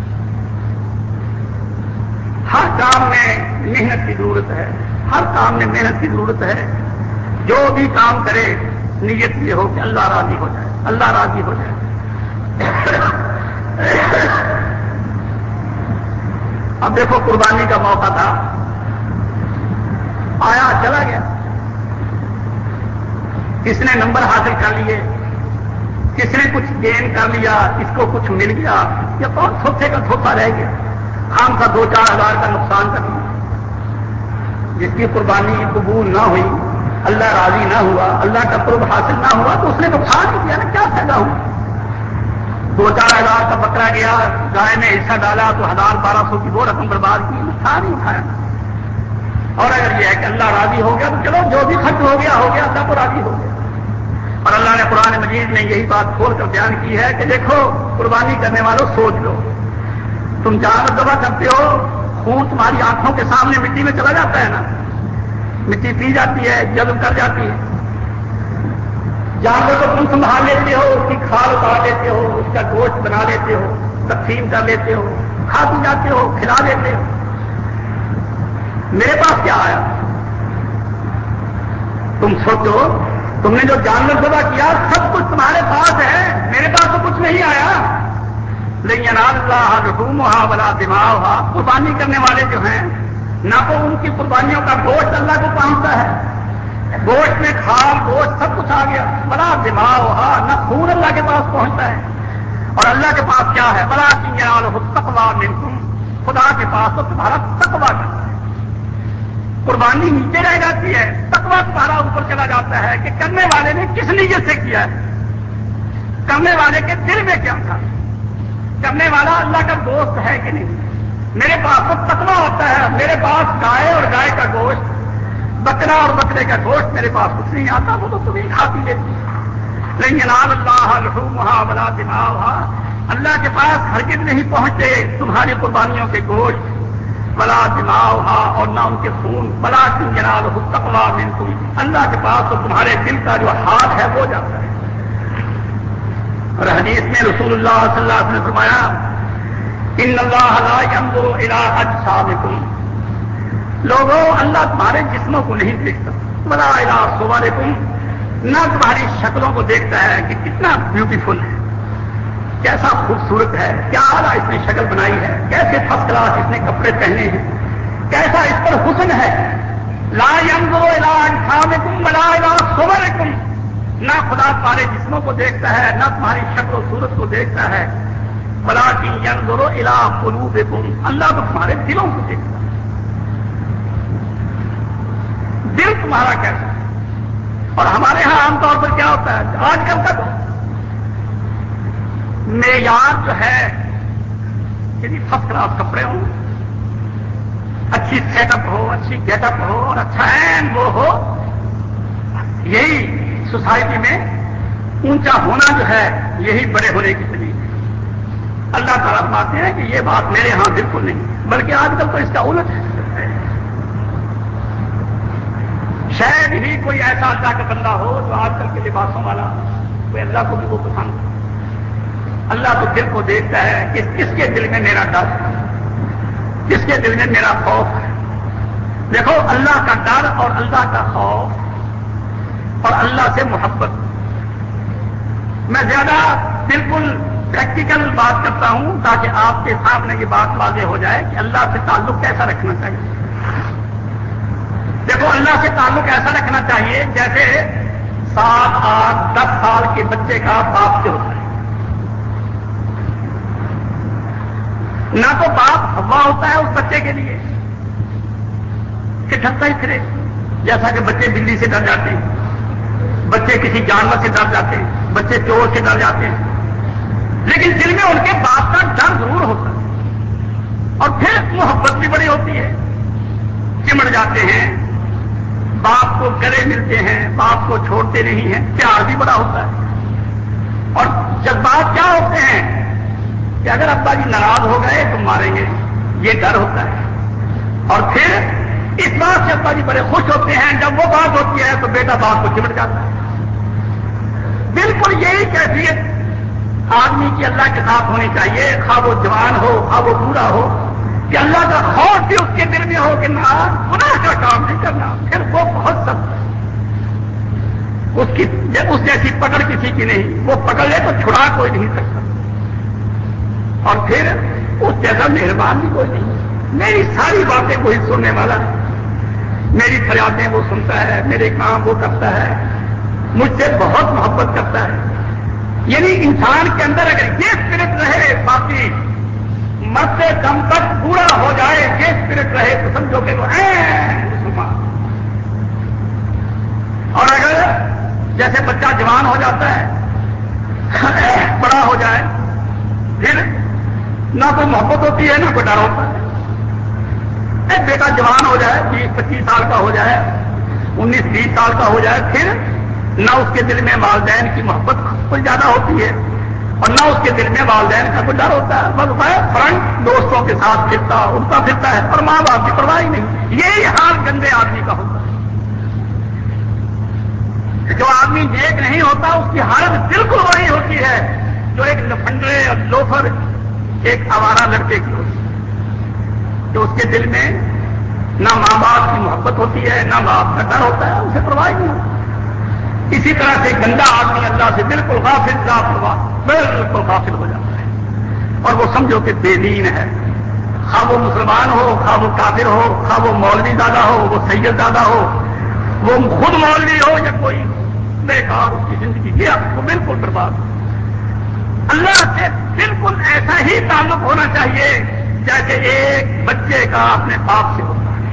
ہر کام میں محنت کی ضرورت ہے، ہر کام میں محنت کی ضرورت ہے، جو بھی کام کرے نیت یہ ہو کہ اللہ راضی ہو جائے، اللہ راضی ہو جائے۔ اب دیکھو قربانی کا موقع تھا، آیا چلا گیا، کس نے نمبر حاصل کر لیے، کس نے کچھ گین کر لیا، کس کو کچھ مل گیا، یا کون تھوتھے کا تھوتھا رہ گیا، خام کا دو چار ہزار کا نقصان کر لیا۔ جس کی قربانی قبول نہ ہوئی، اللہ راضی نہ ہوا، اللہ کا قرب حاصل نہ ہوا، تو اس نے نقصان ہی کیا نا، کیا فائدہ ہوا؟ دو چار ہزار کا بکرا گیا، گائے میں حصہ ڈالا تو ہزار بارہ سو کی وہ رقم برباد کی، نقصان ہی اٹھایا۔ اور اگر یہ ہے کہ اللہ راضی ہو گیا تو چلو جو بھی خرچ ہو گیا ہو گیا، اللہ کو راضی ہو گیا۔ اور اللہ نے قرآن مجید میں یہی بات کھول کر بیان کی ہے کہ دیکھو قربانی کرنے والوں سوچ لو، تم جانور ذبح کرتے ہو، خون تمہاری آنکھوں کے سامنے مٹی میں چلا جاتا ہے نا، مٹی پی جاتی ہے، جذب کر جاتی ہے۔ جانور کو تم سنبھال لیتے ہو، اس کی کھال اتار لیتے ہو، اس کا گوشت بنا لیتے ہو، تقسیم کر لیتے ہو، کھا پی جاتے ہو، کھلا دیتے ہو۔ میرے پاس کیا آیا؟ تم سوچو، تم نے جو جانور ذبح کیا سب کچھ تمہارے پاس ہے، میرے پاس تو کچھ نہیں آیا۔ لن ینال اللہ لحومھا ولا دماؤھا، قربانی کرنے والے جو ہیں نہ تو ان کی قربانیوں کا گوشت اللہ کو پہنچتا ہے، گوشت میں کھال گوشت سب کچھ آ گیا، ولا دماؤھا، نہ خون اللہ کے پاس پہنچتا ہے۔ اور اللہ کے پاس کیا ہے؟ ولکن ینالہ التقوی منکم، خدا کے پاس تو تمہارا تقوی کرتا ہے۔ قربانی نیچے رہ جاتی ہے، تقوی تمہارا اوپر چلا جاتا ہے کہ کرنے والے نے کس نیت سے کیا ہے، کرنے والے کے دل میں کیا تھا، کرنے والا اللہ کا دوست ہے کہ نہیں۔ میرے پاس تو تقوی ہوتا ہے، میرے پاس گائے اور گائے کا گوشت، بکرا اور بکرے کا گوشت میرے پاس کچھ نہیں آتا، وہ تو تمہیں کھاتی لیتی۔ لن ینال اللہ لحومھا ولا دماؤھا، اللہ کے پاس ہرگز نہیں پہنچے تمہاری قربانیوں کے گوشت، ولا دماؤھا، اور نہ ان کے خون، ولکن ینالہ التقوی منکم، اللہ کے پاس تو تمہارے دل کا جو حال ہے وہ جاتا ہے۔ اور حدیث میں رسول اللہ صلی اللہ علیہ وسلم نے فرمایا ان اللہ لا ينظر الى اجسامکم، لوگوں اللہ تمہارے جسموں کو نہیں دیکھتا، ولا الى صورکم، نہ تمہاری شکلوں کو دیکھتا ہے کہ کتنا بیوٹیفل ہے، کیسا خوبصورت ہے، کیا اعلیٰ اس نے شکل بنائی ہے، کیسے فرسٹ کلاس اس نے کپڑے پہنے ہیں، کیسا اس پر حسن ہے۔ لا ينظر الى اجسامکم ولا الى صورکم، نہ خدا تمہارے جسموں کو دیکھتا ہے، نہ تمہاری شکل و صورت کو دیکھتا ہے، ولکن ينظر الى قلوبکم، اللہ تو تمہارے دلوں کو دیکھتا ہے، دل تمہارا کیسا ہے۔ اور ہمارے ہاں عام طور پر کیا ہوتا ہے آج کل کا تو معیار جو ہے یعنی فرسٹ کلاس کپڑے ہوں، اچھی سیٹ اپ ہو، اچھی گیٹ اپ ہو اور اچھا این وہ ہو، یہی سوسائٹی میں اونچا ہونا جو ہے یہی بڑے ہونے کی دلیل ہے۔ اللہ تعالیٰ فرماتے ہیں کہ یہ بات میرے ہاں بالکل نہیں، بلکہ آج کل تو اس کا الٹ ہے۔ شاید ہی کوئی ایسا اللہ کا بندہ ہو جو آج کل کے لباسوں والا کوئی اللہ کو بھی وہ پسند ہے۔ اللہ تو دل کو دیکھتا ہے کہ کس کے دل میں میرا ڈر ہے، کس کے دل میں میرا خوف ہے۔ دیکھو اللہ کا ڈر اور اللہ کا خوف اور اللہ سے محبت، میں زیادہ بالکل پریکٹیکل بات کرتا ہوں تاکہ آپ کے سامنے یہ بات واضح ہو جائے کہ اللہ سے تعلق کیسا رکھنا چاہیے۔ دیکھو اللہ سے تعلق ایسا رکھنا چاہیے جیسے سات آٹھ دس سال کے بچے کا باپ سے ہوتا ہے۔ نہ تو باپ ہوا ہوتا ہے اس بچے کے لیے کہ ڈرتا ہی پھرے، جیسا کہ بچے بلی سے ڈر جاتے ہیں، بچے کسی جانور سے ڈر جاتے ہیں، بچے چور سے ڈر جاتے ہیں، لیکن دل میں ان کے باپ کا ڈر ضرور ہوتا ہے۔ اور پھر محبت بھی بڑی ہوتی ہے، چمڑ جاتے ہیں، باپ کو گلے ملتے ہیں، باپ کو چھوڑتے نہیں ہیں، پیار بھی بڑا ہوتا ہے۔ اور جذبات کیا ہوتے ہیں کہ اگر ابا جی ناراض ہو گئے تو ماریں گے، یہ ڈر ہوتا ہے۔ اور پھر اس بات سے ابا جی بڑے خوش ہوتے ہیں جب وہ بات ہوتی ہے تو بیٹا باپ کو چمٹ جاتا ہے۔ بالکل یہی کیفیت آدمی کی اللہ کے ساتھ ہونی چاہیے، خواہ وہ جوان ہو خواہ وہ بوڑھا ہو، کہ اللہ کا خوف بھی اس کے دل میں ہو کہ نہ گناہ کا کام نہیں کرنا، پھر وہ بہت سخت ہے۔ اس کی اس جیسی پکڑ کسی کی نہیں، وہ پکڑ لے تو چھڑا کوئی نہیں سکتا، اور پھر اس جیسا مہربان بھی کوئی نہیں۔ میری ساری باتیں وہی سننے والا ہے، میری فریادیں وہ سنتا ہے، میرے کام وہ کرتا ہے، مجھ سے بہت محبت کرتا ہے۔ یعنی انسان کے اندر اگر یہ اسپرٹ رہے، باقی مرتے دم تک بوڑھا ہو جائے، یہ اسپرٹ رہے تو سمجھو کہ وہ مسلمان۔ اور اگر جیسے بچہ جوان ہو جاتا ہے، بڑا ہو جائے، پھر نہ کوئی محبت ہوتی ہے نہ کوئی ڈر ہوتا ہے، ایک بیٹا جوان ہو جائے، بیس پچیس سال کا ہو جائے، انیس بیس سال کا ہو جائے، پھر نہ اس کے دل میں والدین کی محبت کوئی زیادہ ہوتی ہے اور نہ اس کے دل میں والدین کا کوئی ڈر ہوتا ہے، بس وہ فرنٹ دوستوں کے ساتھ پھرتا اڑتا پھرتا ہے اور ماں باپ کی پرواہ ہی نہیں۔ یہی حال گندے آدمی کا ہوتا ہے۔ جو آدمی نیک نہیں ہوتا اس کی حالت بالکل وہی ہوتی ہے جو ایک لفنڈے اور لوفر ایک آوارہ لڑکے کی ہوتی ہے، کہ اس کے دل میں نہ ماں باپ کی محبت ہوتی ہے، نہ باپ کا ڈر ہوتا ہے، اسے پرواہ نہیں ہوتی۔ اسی طرح سے گندا آدمی اللہ سے بالکل غافل لاپرواہ بالکل غافل ہو جاتا ہے اور وہ سمجھو کہ بے دین ہے، خواہ وہ مسلمان ہو، خواہ وہ کافر ہو، خواہ وہ مولوی زادہ ہو، وہ سید زادہ ہو، وہ خود مولوی ہو یا کوئی بیکار اس کی زندگی گیا، وہ بالکل برباد ہو۔ اللہ سے بالکل ایسا ہی تعلق ہونا چاہیے جیسے ایک بچے کا اپنے باپ سے ہوتا ہے۔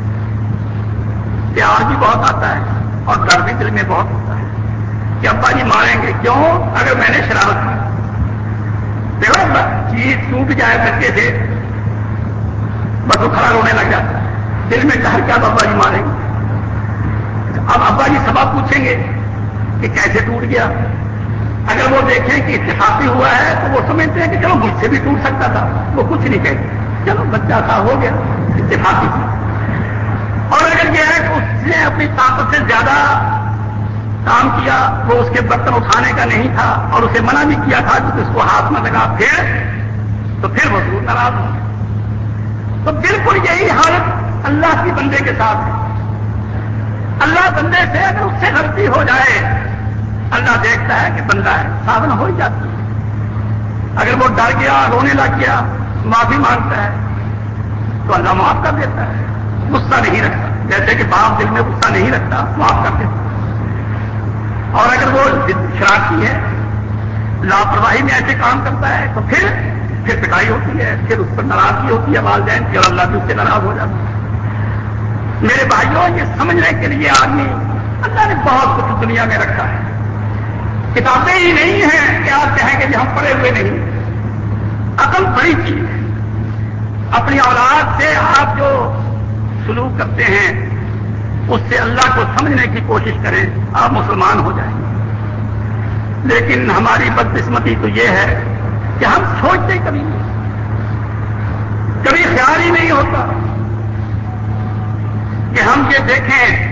پیار بھی بہت آتا ہے اور ڈر بھی دل میں بہت ہوتا ہے کہ ابا جی ماریں گے، کیوں؟ اگر میں نے شرارت کی دیکھو چیز ٹوٹ جائے بچے سے بس وہ کھڑا رونے لگ جاتا ہے، دل میں ڈر کیا ابا جی ماریں گے۔ اب ابا جی سبب پوچھیں گے کہ کیسے ٹوٹ گیا، اگر وہ دیکھیں کہ اتفاقی ہوا ہے تو وہ سمجھتے ہیں کہ چلو مجھ سے بھی ٹوٹ سکتا تھا، وہ کچھ نہیں کہتے، چلو بچہ تھا ہو گیا اتفاقی تھی۔ اور اگر یہ ہے کہ اس نے اپنی طاقت سے زیادہ کام کیا، وہ اس کے برتن اٹھانے کا نہیں تھا اور اسے منع بھی کیا تھا کہ اس کو ہاتھ میں لگا، پھر تو پھر وہ ضرور ناراض ہو۔ تو بالکل یہی حالت اللہ کی بندے کے ساتھ ہے۔ اللہ بندے سے اگر اس سے غلطی ہو جائے، اللہ دیکھتا ہے کہ بندہ ہے، صابن ہو ہی جاتی ہے۔ اگر وہ ڈر گیا، رونے لگ گیا، معافی مانگتا ہے تو اللہ معاف کر دیتا ہے، غصہ نہیں رکھتا، جیسے کہ باپ دل میں غصہ نہیں رکھتا، معاف کر دیتا۔ اور اگر وہ شرارتی ہے، لاپرواہی میں ایسے کام کرتا ہے تو پھر پھر پٹائی ہوتی ہے، پھر اس پر ناراضگی ہوتی ہے والدین کی اور اللہ بھی اس سے ناراض ہو جاتا ہے۔ میرے بھائیوں، یہ سمجھنے کے لیے آدمی اللہ نے بہت کچھ دنیا میں رکھا ہے۔ کتابیں ہی نہیں ہیں کہ آپ کہیں کہ ہم پڑھے ہوئے نہیں۔ عقل بڑی چیز ہے۔ اپنی اولاد سے آپ جو سلوک کرتے ہیں اس سے اللہ کو سمجھنے کی کوشش کریں، آپ مسلمان ہو جائیں۔ لیکن ہماری بدقسمتی تو یہ ہے کہ ہم سوچتے کبھی نہیں، کبھی خیال ہی نہیں ہوتا کہ ہم یہ دیکھیں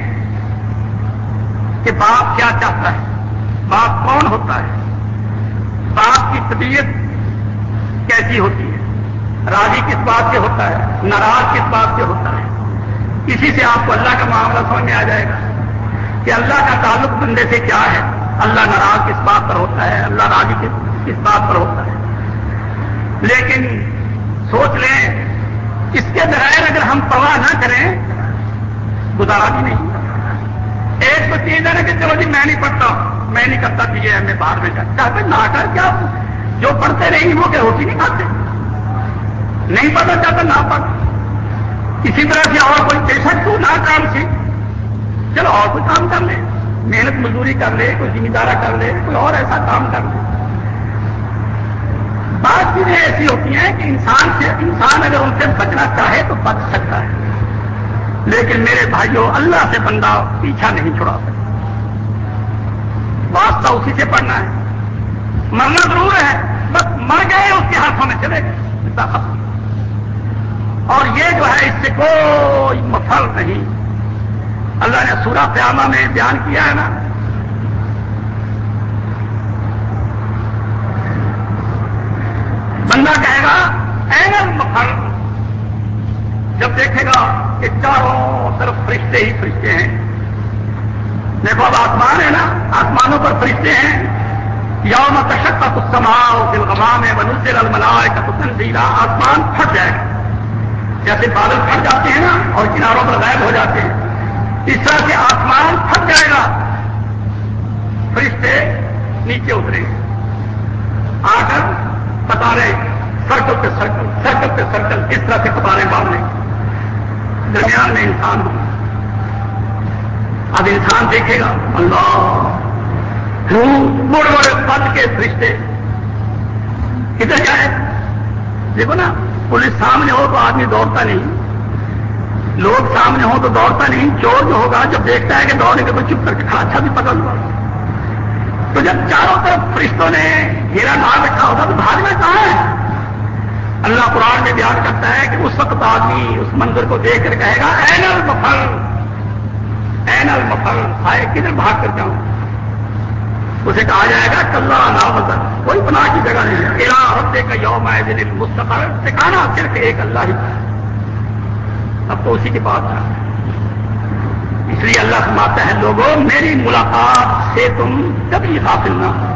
کہ باپ کیا چاہتا ہے، باپ کون ہوتا ہے، باپ کی طبیعت کیسی ہوتی ہے، راضی کس بات سے ہوتا ہے، ناراض کس بات سے ہوتا ہے۔ اسی سے آپ کو اللہ کا معاملہ سمجھ میں آ جائے گا کہ اللہ کا تعلق بندے سے کیا ہے، اللہ ناراض کس بات پر ہوتا ہے، اللہ راضی کس بات پر ہوتا ہے۔ لیکن سوچ لیں اس کے بغیر اگر ہم پرواہ نہ کریں گزارا بھی نہیں۔ ایک تو چیز ہے نا کہ چلو جی میں نہیں پڑھتا، میں نہیں کرتا کہ یہ ہمیں باہر میں جاتا ہے نہ کر، کیا جو پڑھتے نہیں وہ کہ روٹی نہیں کھاتے، نہیں پڑھنا چاہتا نہ پڑھ۔ اسی طرح سے اور کوئی پیشہ تو نہ کام سیکھ، چلو اور کوئی کام کر لے، محنت مزدوری کر لے، کوئی ذمہ دارہ کر لے، کوئی اور ایسا کام کر لے۔ بات چیزیں ایسی ہوتی ہیں کہ انسان سے انسان اگر ان سے بچنا چاہے تو بچ سکتا ہے، لیکن میرے بھائیوں اللہ سے بندہ پیچھا نہیں چھڑا سکتا۔ واسطہ اسی سے پڑھنا ہے، مرنا ضرور ہے، بس مر گئے اس کے ہاتھوں میں چلے گئے، اتنا ختم۔ اور یہ جو ہے اس سے کوئی مفر نہیں۔ اللہ نے سورہ قیامہ میں بیان کیا ہے نا، بندہ کہے گا این المفر، جب دیکھے گا کہ چاروں طرف فرشتے ہی فرشتے ہیں۔ دیکھو اب آسمان ہے نا، آسمانوں پر فرشتے ہیں۔ یوم تشقق السماء بالغمام ونزل الملائکۃ تنزیلا، آسمان پھٹ جائے گا، جیسے بادل پھٹ جاتے ہیں نا اور کناروں پر غائب ہو جاتے ہیں، اس طرح سے آسمان پھٹ جائے گا، فرشتے نیچے اتریں گے، آ کر قطاریں سرکل پہ سرکل سرکل پہ سرکل اس طرح سے قطاریں باندھیں گے، درمیان میں انسان ہوگا۔ اب انسان دیکھے گا اللہ، بڑے بڑے پد کے فرشتے کدھر جائے؟ دیکھو نا، پولیس سامنے ہو تو آدمی دوڑتا نہیں، لوگ سامنے ہوں تو دوڑتا نہیں، چور جو ہوگا جب دیکھتا ہے کہ دوڑنے کے تو چپ کر کے کھڑا، اچھا بھی پکڑ لوں. تو جب چاروں طرف فرشتوں نے گھیرا مار رکھا ہوگا تو بھاگنا کہاں ہے؟ اللہ قرآن میں بیان کرتا ہے کہ اس وقت آدمی اس منظر کو دیکھ کر کہے گا این المفر، این المفر، آئے کدھر بھاگ کر جاؤں؟ اسے کہا جائے گا کلّا لا وزر، کوئی پناہ کی جگہ نہیں ہے. الی ربک یومئذ المستقر، ٹھکانا صرف ایک اللہ ہی. اب تو اسی کے پاس جا. اس لیے اللہ فرماتا ہے لوگوں میری ملاقات سے تم کبھی غافل نہ ہو.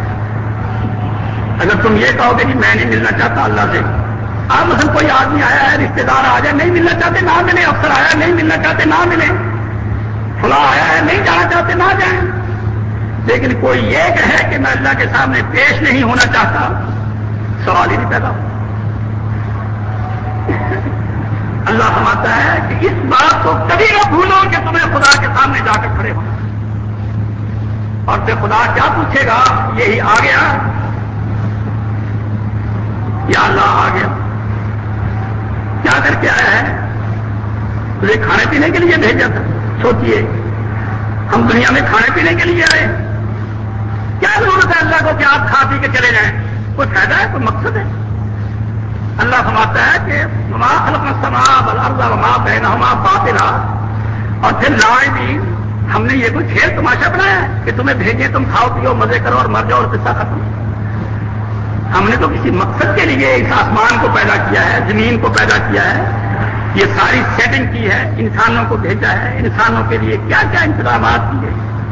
اگر تم یہ کہو گے کہ میں نہیں ملنا چاہتا اللہ سے، آپ مثلا کوئی آدمی آیا ہے، رشتے دار آ جائے، نہیں ملنا چاہتے نہ ملے، افسر آیا نہیں ملنا چاہتے نہ ملے، فلاں آیا ہے نہیں جانا چاہتے نہ جائیں. لیکن کوئی یہ کہے کہ میں اللہ کے سامنے پیش نہیں ہونا چاہتا، سوال ہی نہیں پیدا ہو. اللہ فرماتا ہے کہ اس بات کو کبھی نہ بھولو کہ تمہیں خدا کے سامنے جا کر کھڑے ہونا. اور پھر خدا کیا پوچھے گا؟ یہی آ گیا یا اللہ آ گیا، کیا کر کے آیا ہے؟ تجھے کھانے پینے کے لیے بھیجا تھا. سوچئے ہم دنیا میں کھانے پینے کے لیے آئے، کیا ضرورت ہے اللہ کو کہ آپ کھا پی کے چلے جائیں؟ کوئی فائدہ ہے، کوئی مقصد ہے؟ اللہ فرماتا ہے کہ وما خلقنا السماء والارض وما بینہما باطلا، اور پھر لاعبین، ہم نے یہ کوئی کھیل تماشا بنایا ہے کہ تمہیں بھیجیں تم کھاؤ پیو مزے کرو اور مر جاؤ اور قصہ ختم. ہم نے تو کسی مقصد کے لیے اس آسمان کو پیدا کیا ہے، زمین کو پیدا کیا ہے، یہ ساری سیٹنگ کی ہے، انسانوں کو بھیجا ہے، انسانوں کے لیے کیا کیا انتظامات کیے.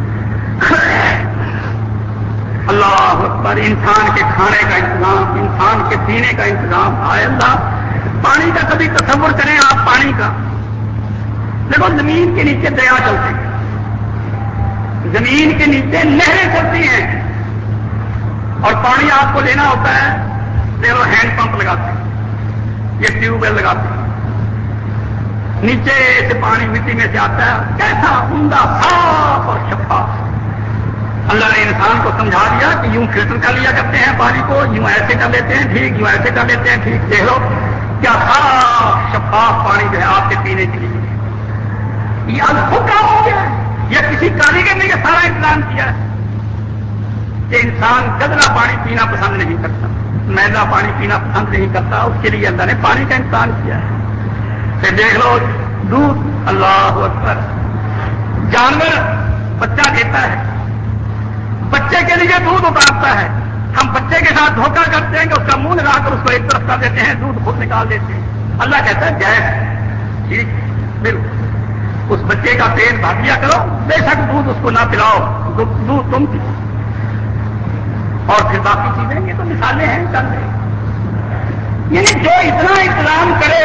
اللہ اکبر، انسان کے کھانے کا انتظام، انسان کے پینے کا انتظام. آئے اللہ، پانی کا کبھی تصور کریں آپ، پانی کا دیکھو، زمین کے نیچے دریا چلتے ہیں، زمین کے نیچے نہریں چلتی ہیں، اور پانی آپ کو لینا ہوتا ہے دیکھو ہینڈ پمپ لگاتے ہیں، یہ ٹیوب ویل لگاتے ہیں، نیچے سے پانی مٹی میں سے آتا ہے، کیسا عمدہ صاف اور شفاف. اللہ نے انسان کو سمجھا دیا کہ یوں فلٹر کر لیا کرتے ہیں پانی کو، یوں ایسے کر لیتے ہیں ٹھیک، یوں ایسے کر لیتے ہیں ٹھیک. دیکھ لو کیا صاف شفاف پانی جو ہے آپ کے پینے کے لیے. یہ اب خود کام ہو گیا ہے یا کسی کاریگر نے یہ سارا انتظام کیا ہے کہ انسان گدلا پانی پینا پسند نہیں کرتا، میلا پانی پینا پسند نہیں کرتا، اس کے لیے اللہ نے پانی کا انتظام کیا ہے. پھر دیکھ لو دودھ، اللہ اکبر، جانور بچہ دیتا ہے، بچے کے لیے دودھ اتارتا ہے. ہم بچے کے ساتھ دھوکہ کرتے ہیں کہ اس کا منہ لگا کر اس کو ایک طرف کر دیتے ہیں، دودھ خود نکال دیتے ہیں. اللہ کہتا ہے جائز، ٹھیک، بالکل اس بچے کا پیٹ بھر دیا کرو، بے شک دودھ اس کو نہ پلاؤ، دودھ تم پیو. اور پھر باقی چیزیں، یہ تو مثالیں ہیں چند. یعنی جو اتنا انتظام کرے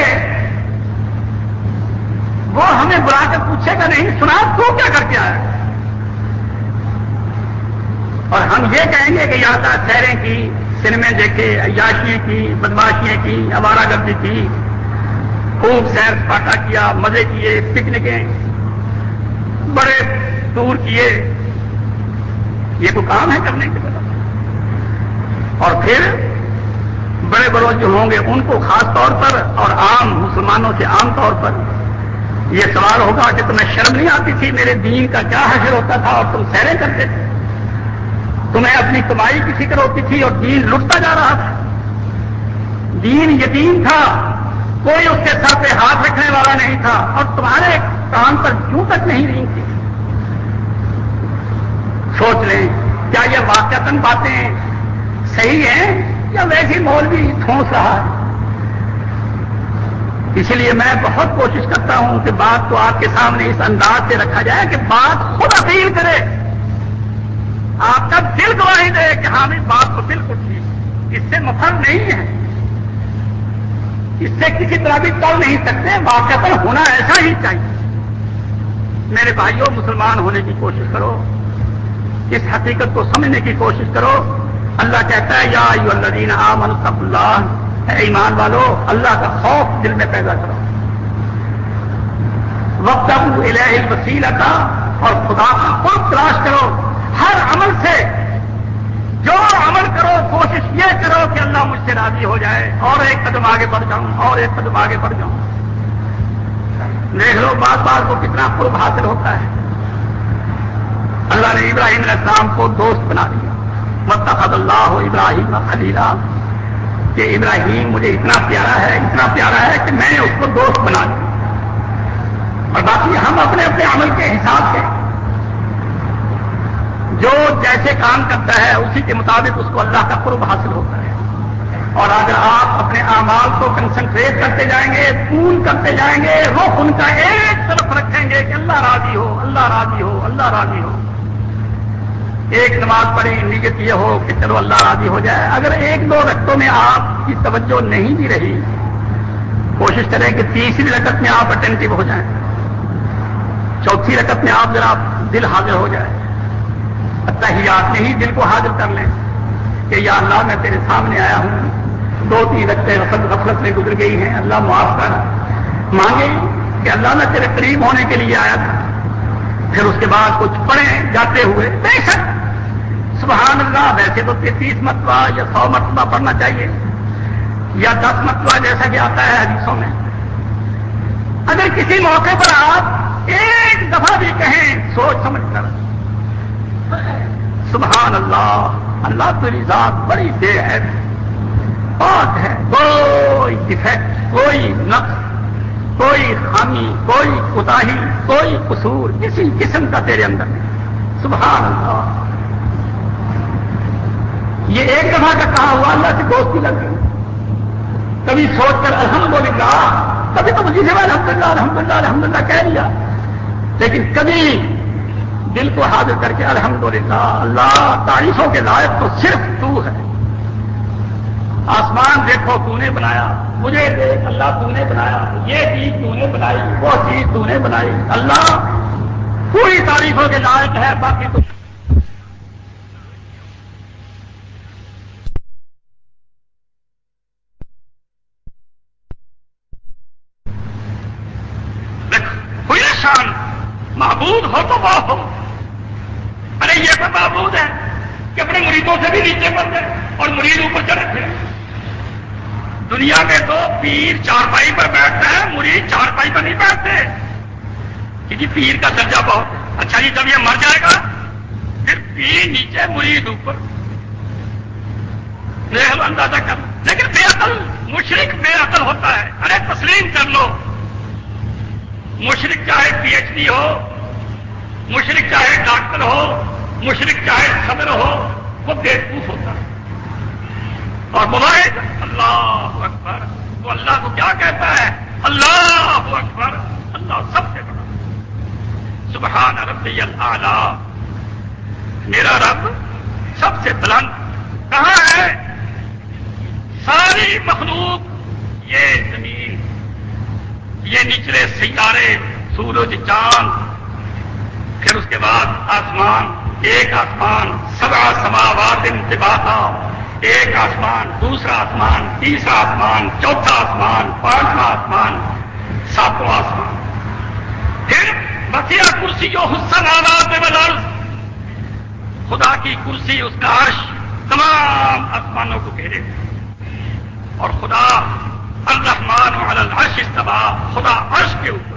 وہ ہمیں بلا کر پوچھے گا نہیں سنا تو کیا کر کے آیا. اور ہم یہ کہیں گے کہ یہاں سیریں کی، سنیمے دیکھے، عیاشیاں کی، بدماشیاں کی، آوارہ گردی کی، خوب سیر سپاٹا کیا، مزے کیے، پکنکیں بڑے ٹور کیے. یہ تو کام ہے کرنے کے بعد. اور پھر بڑے بڑوں جو ہوں گے ان کو خاص طور پر اور عام مسلمانوں سے عام طور پر یہ سوال ہوگا کہ تمہیں شرم نہیں آتی تھی، میرے دین کا کیا حشر ہوتا تھا اور تم سیریں کرتے تھے، تمہیں اپنی کمائی کی فکر ہوتی تھی اور دین لٹتا جا رہا تھا. دین یتیم تھا، کوئی اس کے سر پہ ہاتھ رکھنے والا نہیں تھا، اور تمہارے کان پر کیوں تک نہیں رہی تھی. سوچ لیں کیا یہ واقعتاً باتیں صحیح ہیں یا ویسی مولوی ٹھونس رہا ہے. اسی لیے میں بہت کوشش کرتا ہوں کہ بات کو آپ کے سامنے اس انداز سے رکھا جائے کہ بات خود اپیل کرے، آپ کا دل گواہی دے کہ ہاں اس بات کو بالکل ٹھیک، اس سے مفر نہیں ہے، اس سے کسی طرح بھی ٹل نہیں سکتے، واقعتاً ہونا ایسا ہی چاہیے. میرے بھائیوں، مسلمان ہونے کی کوشش کرو، اس حقیقت کو سمجھنے کی کوشش کرو. اللہ کہتا ہے یا ایھا الذین آمنوا اتقوا اللہ، اے ایمان والو اللہ کا خوف دل میں پیدا کرو. وابتغوا الیہ الوسیلۃ، اور خدا کا قرب تلاش کرو. ہر عمل سے جو عمل کرو کوشش یہ کرو کہ اللہ مجھ سے راضی ہو جائے، اور ایک قدم آگے بڑھ جاؤں، اور ایک قدم آگے بڑھ جاؤں. دیکھ لو بات بات کو کتنا قرب حاصل ہوتا ہے. اللہ نے ابراہیم علیہ السلام کو دوست بنا دیا. واتخذ اللہ ابراہیم خلیلا، کہ ابراہیم مجھے اتنا پیارا ہے اتنا پیارا ہے کہ میں نے اس کو دوست بنا دیا. اور باقی ہم اپنے اپنے عمل کے حساب سے جو جیسے کام کرتا ہے اسی کے مطابق اس کو اللہ کا قرب حاصل ہوتا ہے. اور اگر آپ اپنے اعمال کو کنسنٹریٹ کرتے جائیں گے، پون کرتے جائیں گے، رخ ان کا ایک طرف رکھیں گے کہ اللہ راضی ہو اللہ راضی ہو اللہ راضی ہو. ایک نماز پڑھی نیت یہ ہو کہ چلو اللہ راضی ہو جائے. اگر ایک دو رکعتوں میں آپ کی توجہ نہیں بھی رہی، کوشش کریں کہ تیسری رکعت میں آپ اٹینٹو ہو جائیں، چوتھی رکعت میں آپ ذرا دل حاضر ہو جائے. تحیات میں ہی دل کو حاضر کر لیں کہ یا اللہ میں تیرے سامنے آیا ہوں، دو تین رکعتیں غفلت میں گزر گئی ہیں، اللہ معاف کر. مانگے کہ اللہ میں تیرے قریب ہونے کے لیے آیا تھا. پھر اس کے بعد کچھ پڑھیں جاتے ہوئے، بے شک سبحان اللہ ویسے تو تینتیس مرتبہ یا سو مرتبہ پڑھنا چاہیے یا دس مرتبہ جیسا کہ آتا ہے حدیثوں میں. اگر کسی موقع پر آپ ایک دفعہ بھی کہیں سوچ سمجھ کر سبحان اللہ، اللہ تیری ذات بڑی بے عیب پاک ہے، کوئی ڈیفیکٹ کوئی نقص کوئی خامی کوئی کوتاہی کوئی قصور کسی قسم کا تیرے اندر نہیں. سبحان اللہ. یہ ایک دفعہ کا کہا ہوا اللہ سے دوستی لگ گئی. کبھی سوچ کر الحمدللہ، کبھی تو مجھے سے الحمدللہ الحمدللہ الحمدللہ کہہ دیا، لیکن کبھی دل کو حاضر کر کے الحمدللہ اللہ تعریفوں کے لائق تو صرف تو ہے. آسمان دیکھو تو نے بنایا، مجھے دیکھ اللہ تو نے بنایا، یہ چیز تو نے بنائی وہ چیز تو نے بنائی. اللہ پوری تعریفوں کے لائق ہے، باقی تو کوئی شان معبود ہو تو وہ ہو. ارے یہ تو معبود ہے کہ اپنے مریدوں سے بھی نیچے بن جائے اور مرید اوپر چڑھے تھے. دنیا میں تو پیر چارپائی پر بیٹھتا ہے، مرید چارپائی پر نہیں بیٹھتے کیونکہ پیر کا درجہ بہت. اچھا جی جب یہ مر جائے گا پھر پیر نیچے مرید اوپر، دیکھ لو اندازہ کر. لیکن بے عقل مشرک بے عقل ہوتا ہے. ارے تسلیم کر لو، مشرک چاہے پی ایچ ڈی ہو، مشرک چاہے ڈاکٹر ہو، مشرک چاہے صدر ہو، وہ بیوقوف ہوتا ہے. اور مبارک اللہ اکبر، وہ اللہ کو کیا کہتا ہے؟ اللہ اکبر، اللہ سب سے بڑا. سبحان ربی الاعلی، میرا رب سب سے بلند. کہاں ہے؟ ساری مخلوق، یہ زمین، یہ نچلے سیارے، سورج چاند، پھر اس کے بعد آسمان، ایک آسمان، سبع سماوات طباقا، ایک آسمان، دوسرا آسمان، تیسرا آسمان، چوتھا آسمان، پانچواں آسمان، ساتواں آسمان. پھر وسیع کرسی جو حسن آزاد والارض، خدا کی کرسی اس کا عرش تمام آسمانوں کو گھیرے. اور خدا الرحمن علی العرش استویٰ، خدا عرش کے اوپر.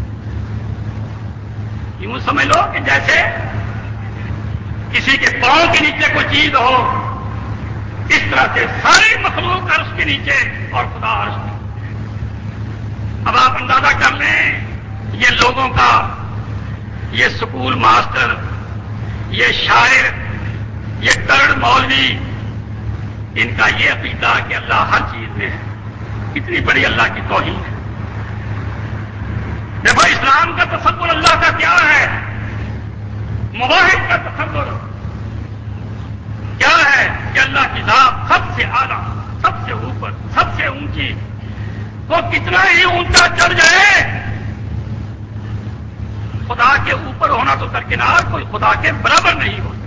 یوں سمجھ لو کہ جیسے کسی کے پاؤں کے نیچے کوئی چیز ہو، اس طرح سے ساری مخلوق عرش کے نیچے اور خدا عرش کے نیچے. اب آپ اندازہ کر لیں یہ لوگوں کا، یہ سکول ماسٹر، یہ شاعر، یہ کرڑ مولوی، ان کا یہ عقیدہ کہ اللہ ہر چیز میں ہے، کتنی بڑی اللہ کی توہین ہے. دیکھو اسلام کا تصور اللہ کا کیا ہے، مواحد کا تصور کیا ہے کہ اللہ کی ذات سب سے اعلیٰ، سب سے اوپر، سب سے اونچی. وہ کتنا ہی اونچا چڑھ جائے، خدا کے اوپر ہونا تو درکنار، کوئی خدا کے برابر نہیں ہو.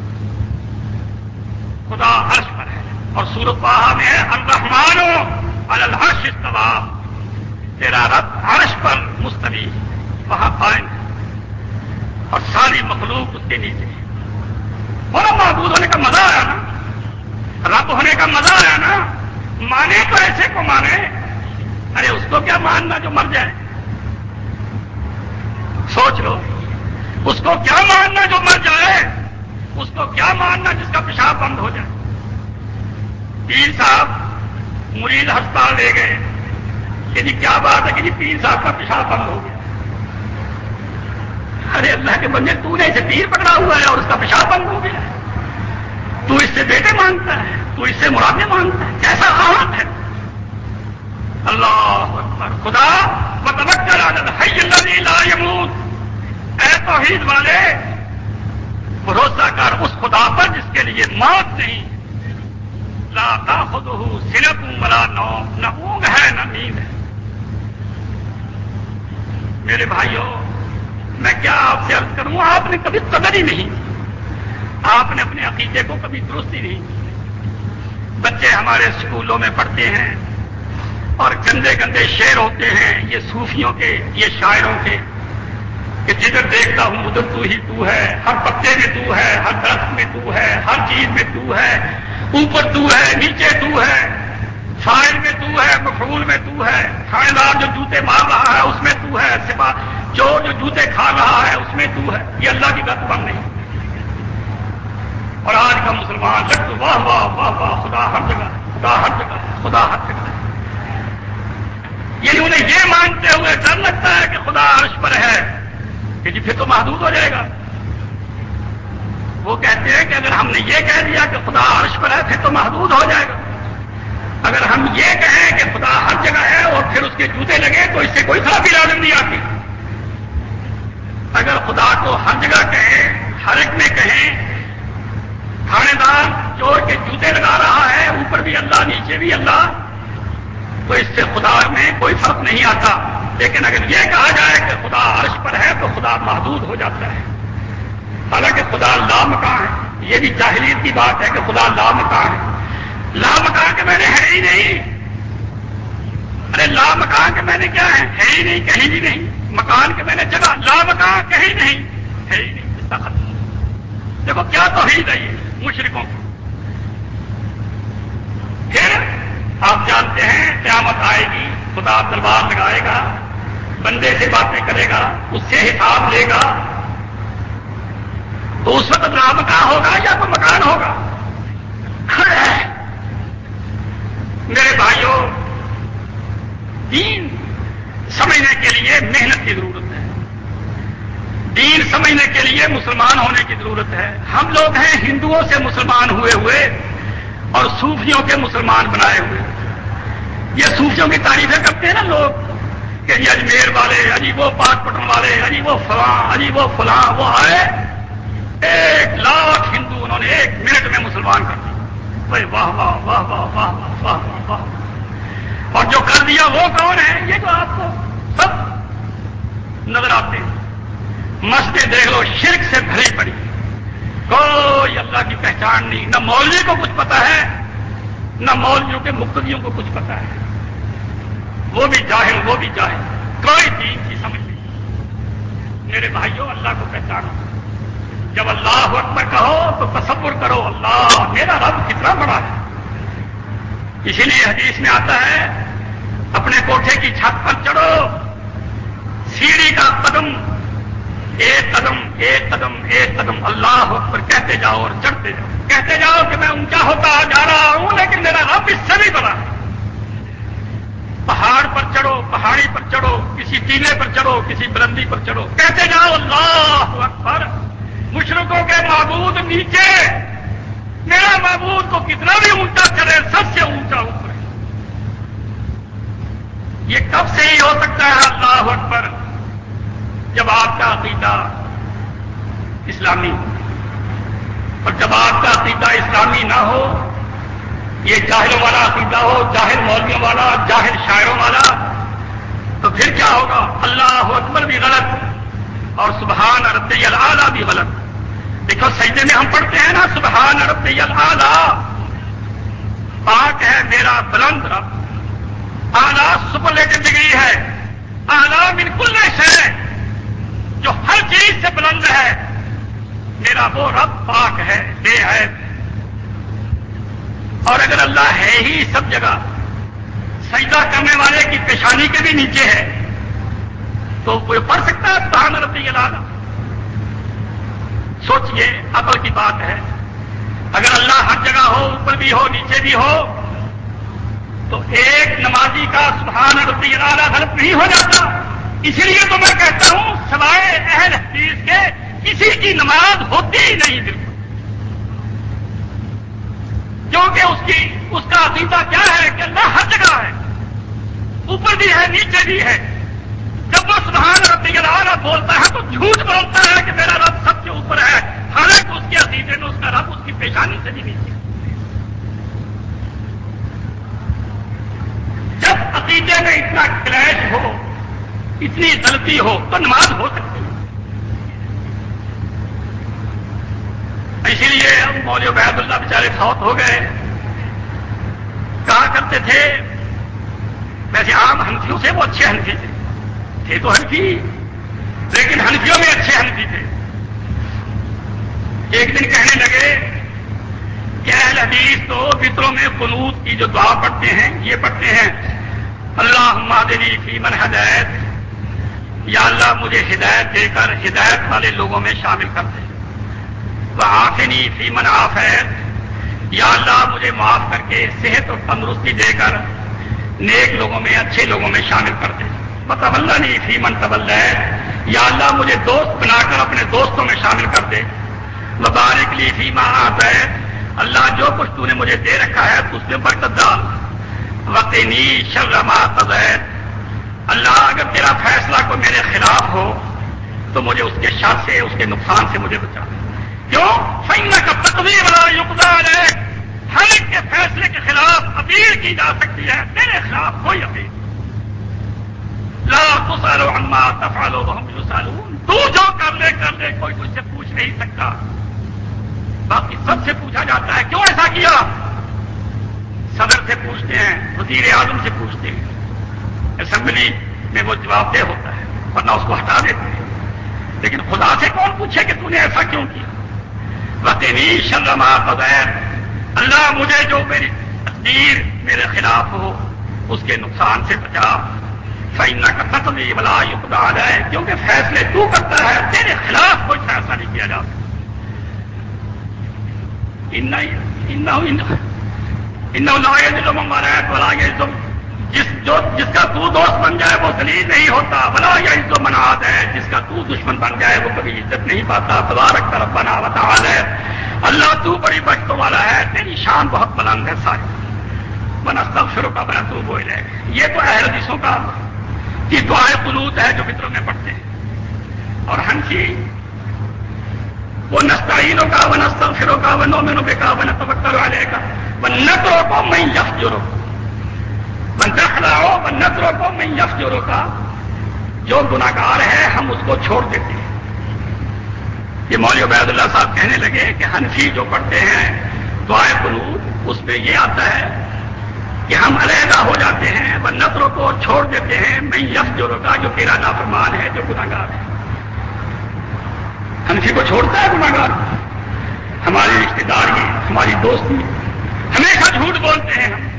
خدا عرش پر ہے. اور سورۃ طٰہٰ میں الرحمن علی العرش استویٰ، تیرا رب عرش پر مستوی، وہاں قائم ہے اور ساری مخلوق اس کے نیچے ہے. بڑا معبود ہونے کا مزہ آیا نا، رب ہونے کا مزہ آیا نا. مانے تو ایسے کو مانے، ارے اس کو کیا ماننا جو مر جائے. سوچ لو، اس کو کیا ماننا جو مر جائے، اس کو کیا ماننا جس کا پیشاب بند ہو جائے. پیر صاحب مرید ہسپتال لے گئے کہ جی کیا بات ہے کہ جی پیر صاحب کا پیشاب بند ہو گیا. ارے اللہ کے بندے، تو نے اسے پیر پکڑا ہوا ہے اور اس کا پیشاب بند ہو گیا. تو اس سے بیٹے مانگتا ہے، تو اس سے مرادیں مانگتا ہے، کیسا حالت ہے. اللہ اکبر. خدا وتوکل علی الحی الذی لا یموت. اے توحید والے، بھروسہ کر اس خدا پر جس کے لیے موت نہیں. لا تاخذہ سنۃ ولا نوم، نہ اونگ ہے نہ نیند ہے. میرے بھائیوں، میں کیا آپ سے عرض کروں، آپ نے کبھی قدر ہی نہیں کی، آپ نے اپنے عقیدے کو کبھی درست ہی نہیں کی. بچے ہمارے اسکولوں میں پڑھتے ہیں اور گندے گندے شعر ہوتے ہیں یہ صوفیوں کے، یہ شاعروں کے، کہ جدھر دیکھتا ہوں ادھر تو ہی تو ہے، ہر پتے میں تو ہے، ہر درخت میں تو ہے، ہر چیز میں تو ہے، اوپر تو ہے، نیچے تو ہے، فاعل میں تو ہے، مفعول میں تو ہے، تھانے دار جو جوتے مار رہا ہے اس میں تو ہے، سپاہ چور جو جوتے کھا رہا ہے اس میں تو ہے. یہ اللہ کی بات بن نہیں. اور آج کا مسلمان لگ تو واہ واہ واہ واہ، خدا ہر جگہ ہے، خدا ہر جگہ ہے، خدا ہر جگہ ہے. یہ انہیں یہ مانتے ہوئے ڈر لگتا ہے کہ خدا عرش پر ہے کہ جی پھر تو محدود ہو جائے گا. وہ کہتے ہیں کہ اگر ہم نے یہ کہہ دیا کہ خدا عرش پر ہے پھر تو محدود ہو جائے گا. اگر ہم یہ کہیں کہ خدا ہر جگہ ہے اور پھر اس کے جوتے لگے تو اس سے کوئی خرابی لازم نہیں آتی. اگر خدا کو ہر جگہ کہیں، ہر ایک میں کہیں، تھانے دار چور کے جوتے لگا رہا ہے، اوپر بھی اللہ نیچے بھی اللہ، تو اس سے خدا میں کوئی فرق نہیں آتا. لیکن اگر یہ کہا جائے کہ خدا عرش پر ہے تو خدا محدود ہو جاتا ہے. حالانکہ خدا لامکان ہے. یہ بھی جاہلیت کی بات ہے کہ خدا لامکان ہے. لامکان کے میں نے ہے ہی نہیں. ارے لامکان کے میں نے کیا ہے؟ ہے ہی نہیں، کہیں بھی نہیں. مکان کے میں نے جگہ، لامکان کہیں نہیں، ہے ہی نہیں. اس کا ختم. دیکھو کیا توحید ہے یہ مشرکوں کی. پھر آپ جانتے ہیں قیامت آئے گی، خدا دربار لگائے گا، بندے سے باتیں کرے گا، اس سے حساب لے گا. تو اس وقت لامکان ہوگا یا کوئی مکان ہوگا؟ میرے بھائیوں، دین سمجھنے کے لیے محنت کی ضرورت ہے. دین سمجھنے کے لیے مسلمان ہونے کی ضرورت ہے. ہم لوگ ہیں ہندوؤں سے مسلمان ہوئے ہوئے اور صوفیوں کے مسلمان بنائے ہوئے. یہ صوفیوں کی تعریفیں کرتے ہیں نا لوگ کہ جی اجمیر والے، اجی وہ پاک پٹن والے، اجی وہ فلاں، اجی وہ فلاں. وہ آئے ایک لاکھ ہندو انہوں نے ایک منٹ میں مسلمان کر دیا. بھائی واہ واہ واہ واہ واہ واہ واہ واہ. اور جو کر دیا وہ کون ہے؟ یہ جو آپ کو سب نظر آتے ہیں. مسجد دیکھ لو شرک سے بھری پڑی، کوئی اللہ کی پہچان نہیں. نہ مولوی کو کچھ پتا ہے، نہ مولویوں کے مقتدیوں کو کچھ پتا ہے. وہ بھی جاہل، وہ بھی جاہل، کوئی دین کی سمجھ نہیں. میرے بھائیوں، اللہ کو پہچانو. جب اللہ اکبر کہو تو تصور کرو اللہ میرا رب کتنا بڑا ہے. اسی لیے حدیث میں آتا ہے اپنے کوٹھے کی چھت پر چڑھو، سیڑھی کا قدم ایک قدم ایک قدم ایک قدم اللہ اکبر کہتے جاؤ اور چڑھتے جاؤ. کہتے جاؤ کہ میں اونچا ہوتا جا رہا ہوں لیکن میرا رب اس سے بھی بڑا. پہاڑ پر چڑھو، پہاڑی پر چڑھو، کسی ٹیلے پر چڑھو، کسی بلندی پر چڑھو، کہتے جاؤ اللہ اکبر. مشرکوں کے معبود نیچے، میرا معبود کو کتنا بھی اونچا چڑھے سب سے اونچا اوپر. یہ کب سے ہی ہو سکتا ہے اللہ اکبر؟ جب آپ کا عقیدہ اسلامی ہو. اور جب آپ کا عقیدہ اسلامی نہ ہو، یہ جاہلوں والا عقیدہ ہو، جاہل مولویوں والا، جاہل شاعروں والا، تو پھر کیا ہوگا؟ اللہ اکبر بھی غلط اور سبحان ربی الاعلیٰ بھی غلط. دیکھو سجدے میں ہم پڑھتے ہیں نا سبحان ربی الاعلیٰ، پاک ہے میرا بلند رب. اعلیٰ سپرلیٹو ڈگری ہے. اعلیٰ من کل شے، جو ہر چیز سے بلند ہے. میرا وہ رب پاک ہے، بے عیب ہے. اور اگر اللہ ہے ہی سب جگہ، سجدہ کرنے والے کی پیشانی کے بھی نیچے ہے، تو وہ پڑھ سکتا ہے سبحان ربی الاعلی؟ سوچئے، عقل کی بات ہے. اگر اللہ ہر جگہ ہو، اوپر بھی ہو نیچے بھی ہو، تو ایک نمازی کا سبحان ربی الاعلی غلط نہیں ہو جاتا. اسی لیے تو میں کہتا ہوں سوائے اہل حدیث کے کسی کی نماز ہوتی ہی نہیں بالکل. کیونکہ اس کی اس کا عقیدہ کیا ہے کہ اللہ ہر جگہ ہے، اوپر بھی ہے نیچے بھی ہے. جب وہ سبحان ربی الاعلی بولتا ہے تو جھوٹ بولتا ہے کہ میرا رب سب سے اوپر ہے، حالانکہ اس کے عقیدے میں اس کا رب اس کی پیشانی سے بھی نیچے. جب عقیدے میں اتنا کلیش ہو، اتنی غلطی ہو، تو نماز ہو سکتی ہے. اسی لیے مولوی عبید اللہ بیچارے فوت ہو گئے. کہا کرتے تھے، ویسے عام حنفیوں سے وہ اچھے حنفی تھے، تھے تو حنفی لیکن حنفیوں میں اچھے حنفی تھے. ایک دن کہنے لگے کہ اہل حدیث تو فطروں میں قنوت کی جو دعا پڑھتے ہیں یہ پڑھتے ہیں، اللہم اہدنی فیمن ہدیت، یا اللہ مجھے ہدایت دے کر ہدایت والے لوگوں میں شامل کر دے. وعافنی فیمن عافیت، یا اللہ مجھے معاف کر کے صحت اور تندرستی دے کر نیک لوگوں میں اچھے لوگوں میں شامل کر دے. وتولنی فیمن تولیت، یا اللہ مجھے دوست بنا کر اپنے دوستوں میں شامل کر دے. وبارک لی فیما اعطیت، اللہ جو کچھ تو نے مجھے دے رکھا ہے تو اس میں برکت ڈال. وقنی شر ما قضیت، اللہ اگر تیرا فیصلہ کو میرے خلاف ہو تو مجھے اس کے شر سے، اس کے نقصان سے مجھے بچا. کیوں؟ فإنک تقضی ولا یقضی علیک، ہر ایک کے فیصلے کے خلاف اپیل کی جا سکتی ہے، تیرے خلاف کوئی اپیل. لا تسأل عما تفعل وهم يسألون، تو جو کر لے کر لے کوئی تجھ سے پوچھ نہیں سکتا. باقی سب سے پوچھا جاتا ہے کیوں ایسا کیا؟ صدر سے پوچھتے ہیں، وزیر اعظم سے پوچھتے ہیں، اسمبلی میں وہ جواب دہ ہوتا ہے ورنہ اس کو ہٹا دیتے ہیں. لیکن خدا سے کون پوچھے کہ تو نے ایسا کیوں کیا؟ وقنی شر ما قضیت، اللہ مجھے جو میری تقدیر میرے خلاف ہو اس کے نقصان سے بچا. فإنک تقضی ولا یقضی علیک، کیونکہ فیصلے تو کرتا ہے، تیرے خلاف کوئی فیصلہ نہیں کیا جا سکتا. انہ لا یذل من والایت ولا یعز، جس جو جس کا تو دوست بن جائے وہ ذلیل نہیں ہوتا. ولا یعز من عاد، جس کا تو دشمن بن جائے وہ کبھی عزت نہیں پاتا. تبارک ربنا وتعالى، اللہ تو بڑی بچتوں والا ہے، تیری شان بہت بلند ہے ساری. ونستغفرک ونتوب الیک، یہ تو اہل حدیثوں کا کی دعائے قنوت ہے جو فطروں میں پڑھتے ہیں. اور حنفی وہ نستعینوں کا ونستغفروں کا ونؤمن بک ونتوکل علیک ونترک من یفجرک ونخلع ونترک من یفجرک، جو گناہگار ہے ہم اس کو چھوڑ دیتے ہیں. یہ مولوی عبید اللہ صاحب کہنے لگے کہ حنفی جو پڑھتے ہیں دعائے قنوت اس میں یہ آتا ہے کہ ہم علیحدہ ہو جاتے ہیں، ونترک کو چھوڑ دیتے ہیں من یفجرک، جو تیرا نافرمان ہے، جو گناہگار ہے. حنفی کو چھوڑتا ہے گناہگار. ہماری رشتے داری، ہماری دوستی، ہمیشہ جھوٹ بولتے ہیں ہم.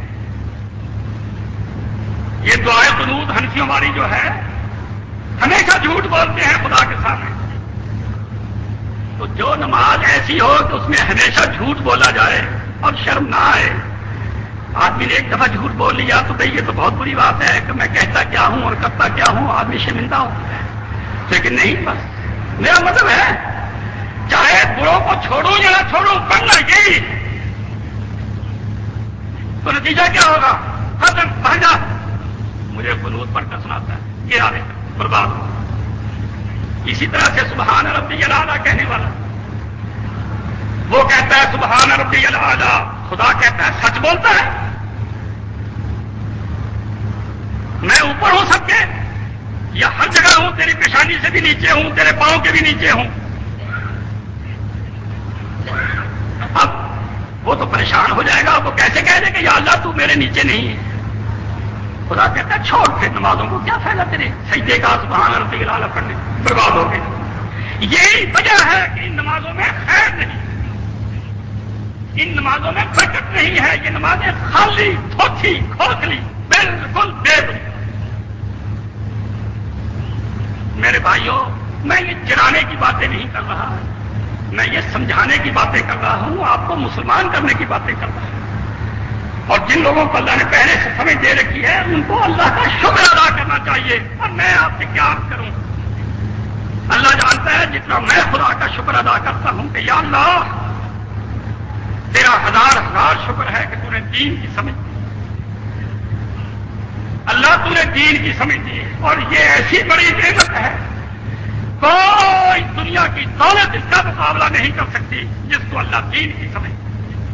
یہ دعائے قنوت حنفی ہماری جو ہے ہمیشہ جھوٹ بولتے ہیں خدا کے سامنے. تو جو نماز ایسی ہو کہ اس میں ہمیشہ جھوٹ بولا جائے اور شرم نہ آئے. آدمی نے ایک دفعہ جھوٹ بول لیا تو بھئی یہ تو بہت بری بات ہے کہ میں کہتا کیا ہوں اور کرتا کیا ہوں، آدمی شرمندہ ہوتا ہے. لیکن نہیں، بس میرا مطلب ہے چاہے بروں کو چھوڑوں یا نہ چھوڑوں، پڑھنا یہی تو نتیجہ کیا ہوگا؟ ختم، بھاگ جا. مجھے قنوت پڑھ کر سناتا ہے کہ آگے برباد ہو. اسی طرح سے سبحان ربی الاعلیٰ کہنے والا وہ کہتا ہے سبحان ربی الاعلیٰ، خدا کہتا ہے سچ بولتا ہے. میں اوپر ہوں سب کے، یا ہر جگہ ہوں، تیری پیشانی سے بھی نیچے ہوں، تیرے پاؤں کے بھی نیچے ہوں. اب وہ تو پریشان ہو جائے گا، وہ کیسے کہہ دے کہ یا اللہ تو میرے نیچے نہیں ہے. خدا کہتا ہے چھوڑ پھر نمازوں کو، کیا فائدہ تیرے سجدے کا سبحان ربی الاعلیٰ پڑھنے، برباد ہو گئے. یہی وجہ ہے کہ ان نمازوں میں خیر نہیں، ان نمازوں میں برکت نہیں ہے. یہ نمازیں خالی، دھوکھی، کھوکھلی، بالکل بے بنیاد. میرے بھائیوں، میں یہ چرانے کی باتیں نہیں کر رہا، میں یہ سمجھانے کی باتیں کر رہا ہوں، آپ کو مسلمان کرنے کی باتیں کر رہا ہوں۔ اور جن لوگوں کو اللہ نے پہلے سے سمجھ دے رکھی ہے ان کو اللہ کا شکر ادا کرنا چاہیے۔ اور میں آپ سے کیا عرض کروں، اللہ جانتا ہے جتنا میں خدا کا شکر ادا کرتا ہوں کہ یا اللہ تیرا ہزار ہزار شکر ہے کہ تو نے دین کی سمجھ دی، اللہ تو نے دین کی سمجھ دی، اور یہ ایسی بڑی نعمت ہے کوئی دنیا کی دولت اس کا مقابلہ نہیں کر سکتی جس کو اللہ دین کی سمجھ دی۔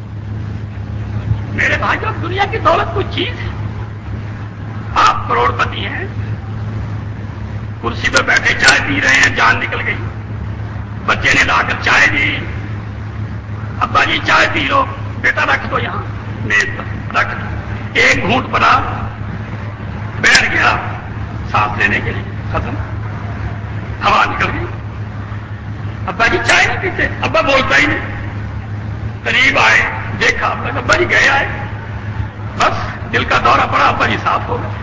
میرے بھائیوں، دنیا کی دولت کوئی چیز ہے؟ آپ کروڑ پتی ہیں، کرسی پہ بیٹھے چائے پی رہے ہیں، جان نکل گئی، بچے نے لا کر چائے دی، ابا جی چائے پی لو، بیٹا رکھ دو یہاں میز پر رکھ دو، ایک گھونٹ بنا بیٹھ گیا سانس لینے کے لیے، ختم، ہوا نکل گئی۔ ابا جی چائے نہیں پیتے، ابا بولتا ہی نہیں، قریب آئے دیکھا ابا جی گئے آئے، بس دل کا دورہ پڑا، ابا جی صاف ہو گئے،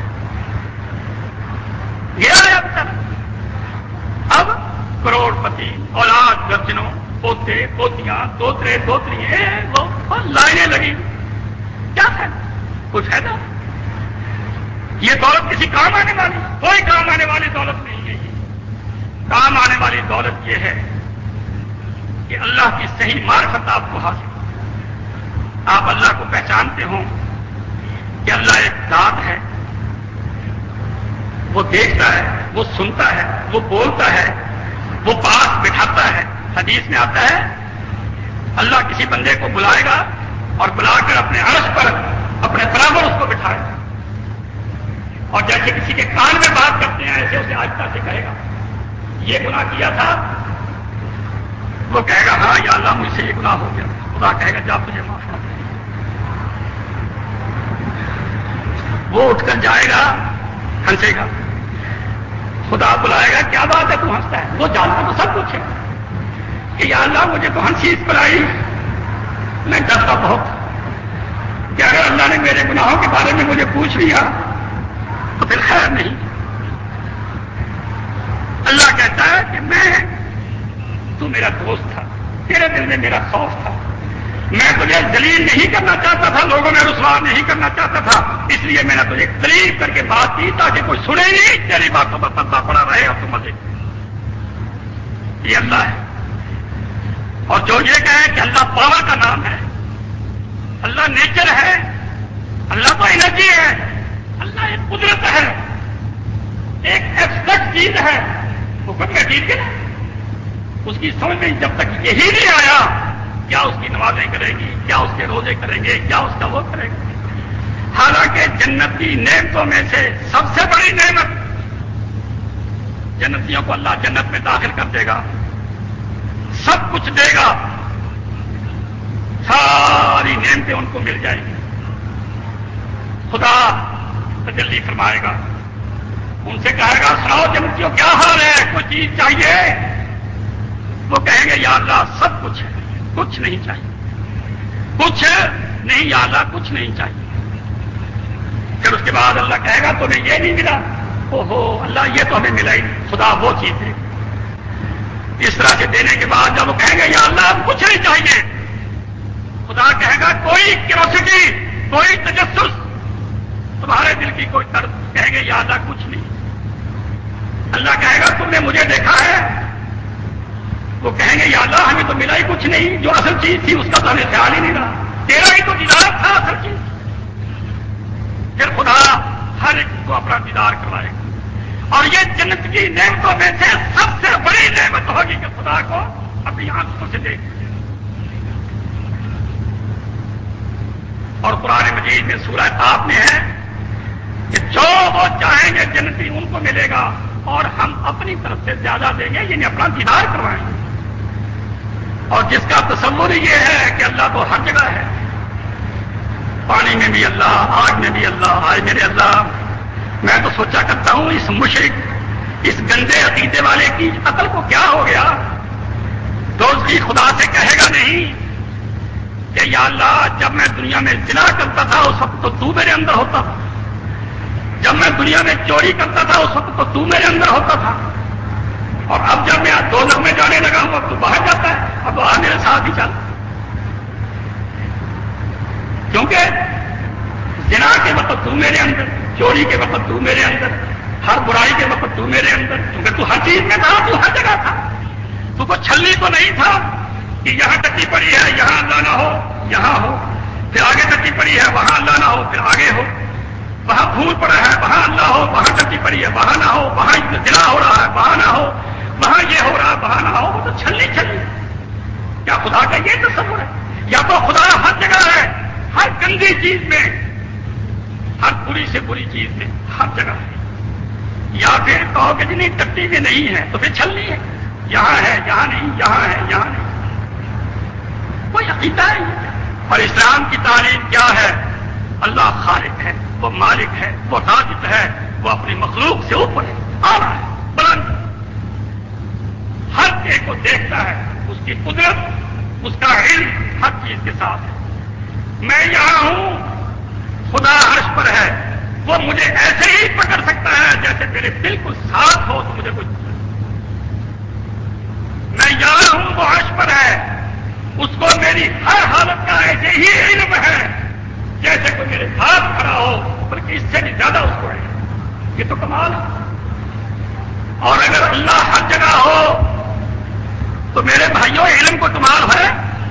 گیا ہے اب تک۔ اب کروڑ پتی، اولاد درجنوں، پوتے پوتیاں، دوترے دوتری، وہ لائنیں لگی، کیا ہے کچھ ہے نا؟ یہ دولت کسی کام آنے والی، کوئی کام آنے والی دولت نہیں ہے۔ یہ کام آنے والی دولت یہ ہے کہ اللہ کی صحیح معرفت آپ کو حاصل، آپ اللہ کو پہچانتے ہوں کہ اللہ ایک ذات ہے، وہ دیکھتا ہے، وہ سنتا ہے، وہ بولتا ہے، وہ پاس بٹھاتا ہے۔ حدیث میں آتا ہے اللہ کسی بندے کو بلائے گا اور بلا کر اپنے عرش پر اپنے برابر اس کو بٹھائے گا، اور جیسے کسی کے کان میں بات کرتے ہیں ایسے اسے آہستہ سے کہے گا یہ گناہ کیا تھا، وہ کہے گا ہاں یا اللہ مجھ سے یہ گناہ ہو گیا، خدا کہے گا جا تجھے معاف کر، وہ اٹھ کر جائے گا، ہنسے گا، خدا بلائے گا کیا بات ہے تو ہنستا ہے، وہ جانتا تو سب کچھ ہے کہ یا اللہ مجھے تو ہنسی اس پر آئی، میں ڈرتا بہت کہ اگر اللہ نے میرے گناہوں کے بارے میں مجھے پوچھ لیا تو پھر خیر نہیں۔ اللہ کہتا ہے کہ میں تو میرا دوست تھا، تیرے دل میں میرا خوف تھا، میں تجھے ذلیل نہیں کرنا چاہتا تھا، لوگوں میں رسوا نہیں کرنا چاہتا تھا، اس لیے میں نے تجھے قریب کر کے بات کی تاکہ کوئی سنے نہیں، تیری باتوں پر پردہ پڑا رہے اور تو مزے۔ یہ اللہ ہے۔ اور جو یہ کہے کہ اللہ پاور کا نام ہے، اللہ نیچر ہے، اللہ تو انرجی ہے، اللہ ایک قدرت ہے، ایک ایبسٹریکٹ چیز ہے، حکم میں ٹھیک ہے، اس کی سمجھ میں جب تک یہی نہیں آیا کیا اس کی نمازیں کرے گی، کیا اس کے روزے کریں گے، کیا اس کا وہ کرے گا۔ حالانکہ جنت کی نعمتوں میں سے سب سے بڑی نعمت، جنتیوں کو اللہ جنت میں داخل کر دے گا، سب کچھ دے گا، ساری نعمتیں ان کو مل جائیں گی، خدا تجلی فرمائے گا، ان سے کہے گا سناؤ جنتیوں کیا حال ہے، کوئی چیز چاہیے؟ وہ کہیں گے یا اللہ سب کچھ ہے، کچھ نہیں چاہیے، کچھ نہیں یا اللہ کچھ نہیں چاہیے۔ پھر اس کے بعد اللہ کہے گا تمہیں یہ نہیں ملا، او ہو اللہ یہ تو ہمیں ملا ہی نہیں، خدا وہ چیز دے۔ اس طرح سے دینے کے بعد جب وہ کہیں گے یا اللہ اب کچھ نہیں چاہیے، خدا کہے گا کوئی کیوریوسٹی، کوئی تجسس، تمہارے دل کی کوئی طرف، کہیں گے یا اللہ کچھ نہیں۔ اللہ کہے گا تم نے مجھے دیکھا ہے؟ وہ کہیں گے یا اللہ ہمیں تو ملا ہی کچھ نہیں، جو اصل چیز تھی اس کا تو ہمیں خیال ہی نہیں رہا، تیرا ہی تو دیدار تھا اصل چیز۔ پھر خدا ہر ایک کو اپنا دیدار کروائے گا، اور یہ جنت کی نعمتوں میں سے سب سے بڑی نعمت ہوگی کہ خدا کو اپنی آنکھوں سے دیکھ۔ اور قرآن مجید میں سورہ قاف میں ہے کہ جو وہ چاہیں گے جنتی ان کو ملے گا، اور ہم اپنی طرف سے زیادہ دیں گے، یعنی اپنا دیدار کروائیں گے۔ اور جس کا تصور یہ ہے کہ اللہ تو ہر جگہ ہے، پانی میں بھی اللہ، آگ میں بھی اللہ، آج میرے اللہ، میں تو سوچا کرتا ہوں اس مشرک، اس گندے عقیدے والے کی عقل کو کیا ہو گیا؟ دوستی خدا سے کہے گا نہیں کہ یا اللہ جب میں دنیا میں زنا کرتا تھا اس وقت تو تو میرے اندر ہوتا تھا، جب میں دنیا میں چوری کرتا تھا اس وقت تو تو میرے اندر ہوتا تھا، اور اب جب میں دوزخ میں جانے لگا ہوں اب تو باہر جاتا ہے، اب آ میرے ساتھ ہی چل، کیونکہ زنا کے وقت تو میرے اندر، چوری کے وقت تو میرے اندر، ہر برائی کے وقت تو میرے اندر، کیونکہ تو ہر چیز میں تھا، تو ہر جگہ تھا، تو کو چھلنی تو نہیں تھا کہ یہاں ٹکی پڑی ہے یہاں اللہ نہ ہو یہاں ہو، پھر آگے ٹکی پڑی ہے وہاں اللہ نہ ہو پھر آگے ہو، وہاں پھول پڑا ہے وہاں اللہ ہو، وہاں ٹکی پڑی ہے وہاں نہ ہو، وہاں زنا ہو رہا ہے وہاں نہ ہو، وہاں یہ ہو رہا ہے وہاں نہ ہو، وہ تو چھلنی چھلنی۔ کیا خدا کا یہ تصور ہے؟ یا تو خدا ہر جگہ ہے، ہر گندی چیز میں، ہر بری سے بری چیز میں، ہر جگہ ہے، یا پھر کہو کہ جنہیں ٹٹی میں نہیں ہے تو پھر چھلنی ہے، یہاں ہے یہاں نہیں، یہاں ہے یہاں نہیں، کوئی عقیدہ ہے؟ اور اسلام کی تعلیم کیا ہے؟ اللہ خالق ہے، وہ مالک ہے، وہ رازق ہے، وہ اپنی مخلوق سے اوپر ہے، اعلیٰ ہے، بلند، ہر ایک کو دیکھتا ہے، اس کی قدرت، اس کا علم ہر چیز کے ساتھ ہے۔ میں یہاں ہوں، خدا عرش پر ہے، وہ مجھے ایسے ہی پکڑ سکتا ہے جیسے میرے بالکل ساتھ ہو تو مجھے کچھ، میں یہاں ہوں وہ عرش پر ہے، اس کو میری ہر حالت کا ایسے ہی علم ہے جیسے کوئی میرے ساتھ کھڑا ہو، بلکہ اس سے بھی زیادہ اس کو ہے۔ یہ تو کمال ہے۔ اور اگر اللہ ہر جگہ ہو تو میرے بھائیوں علم کو کمال ہے؟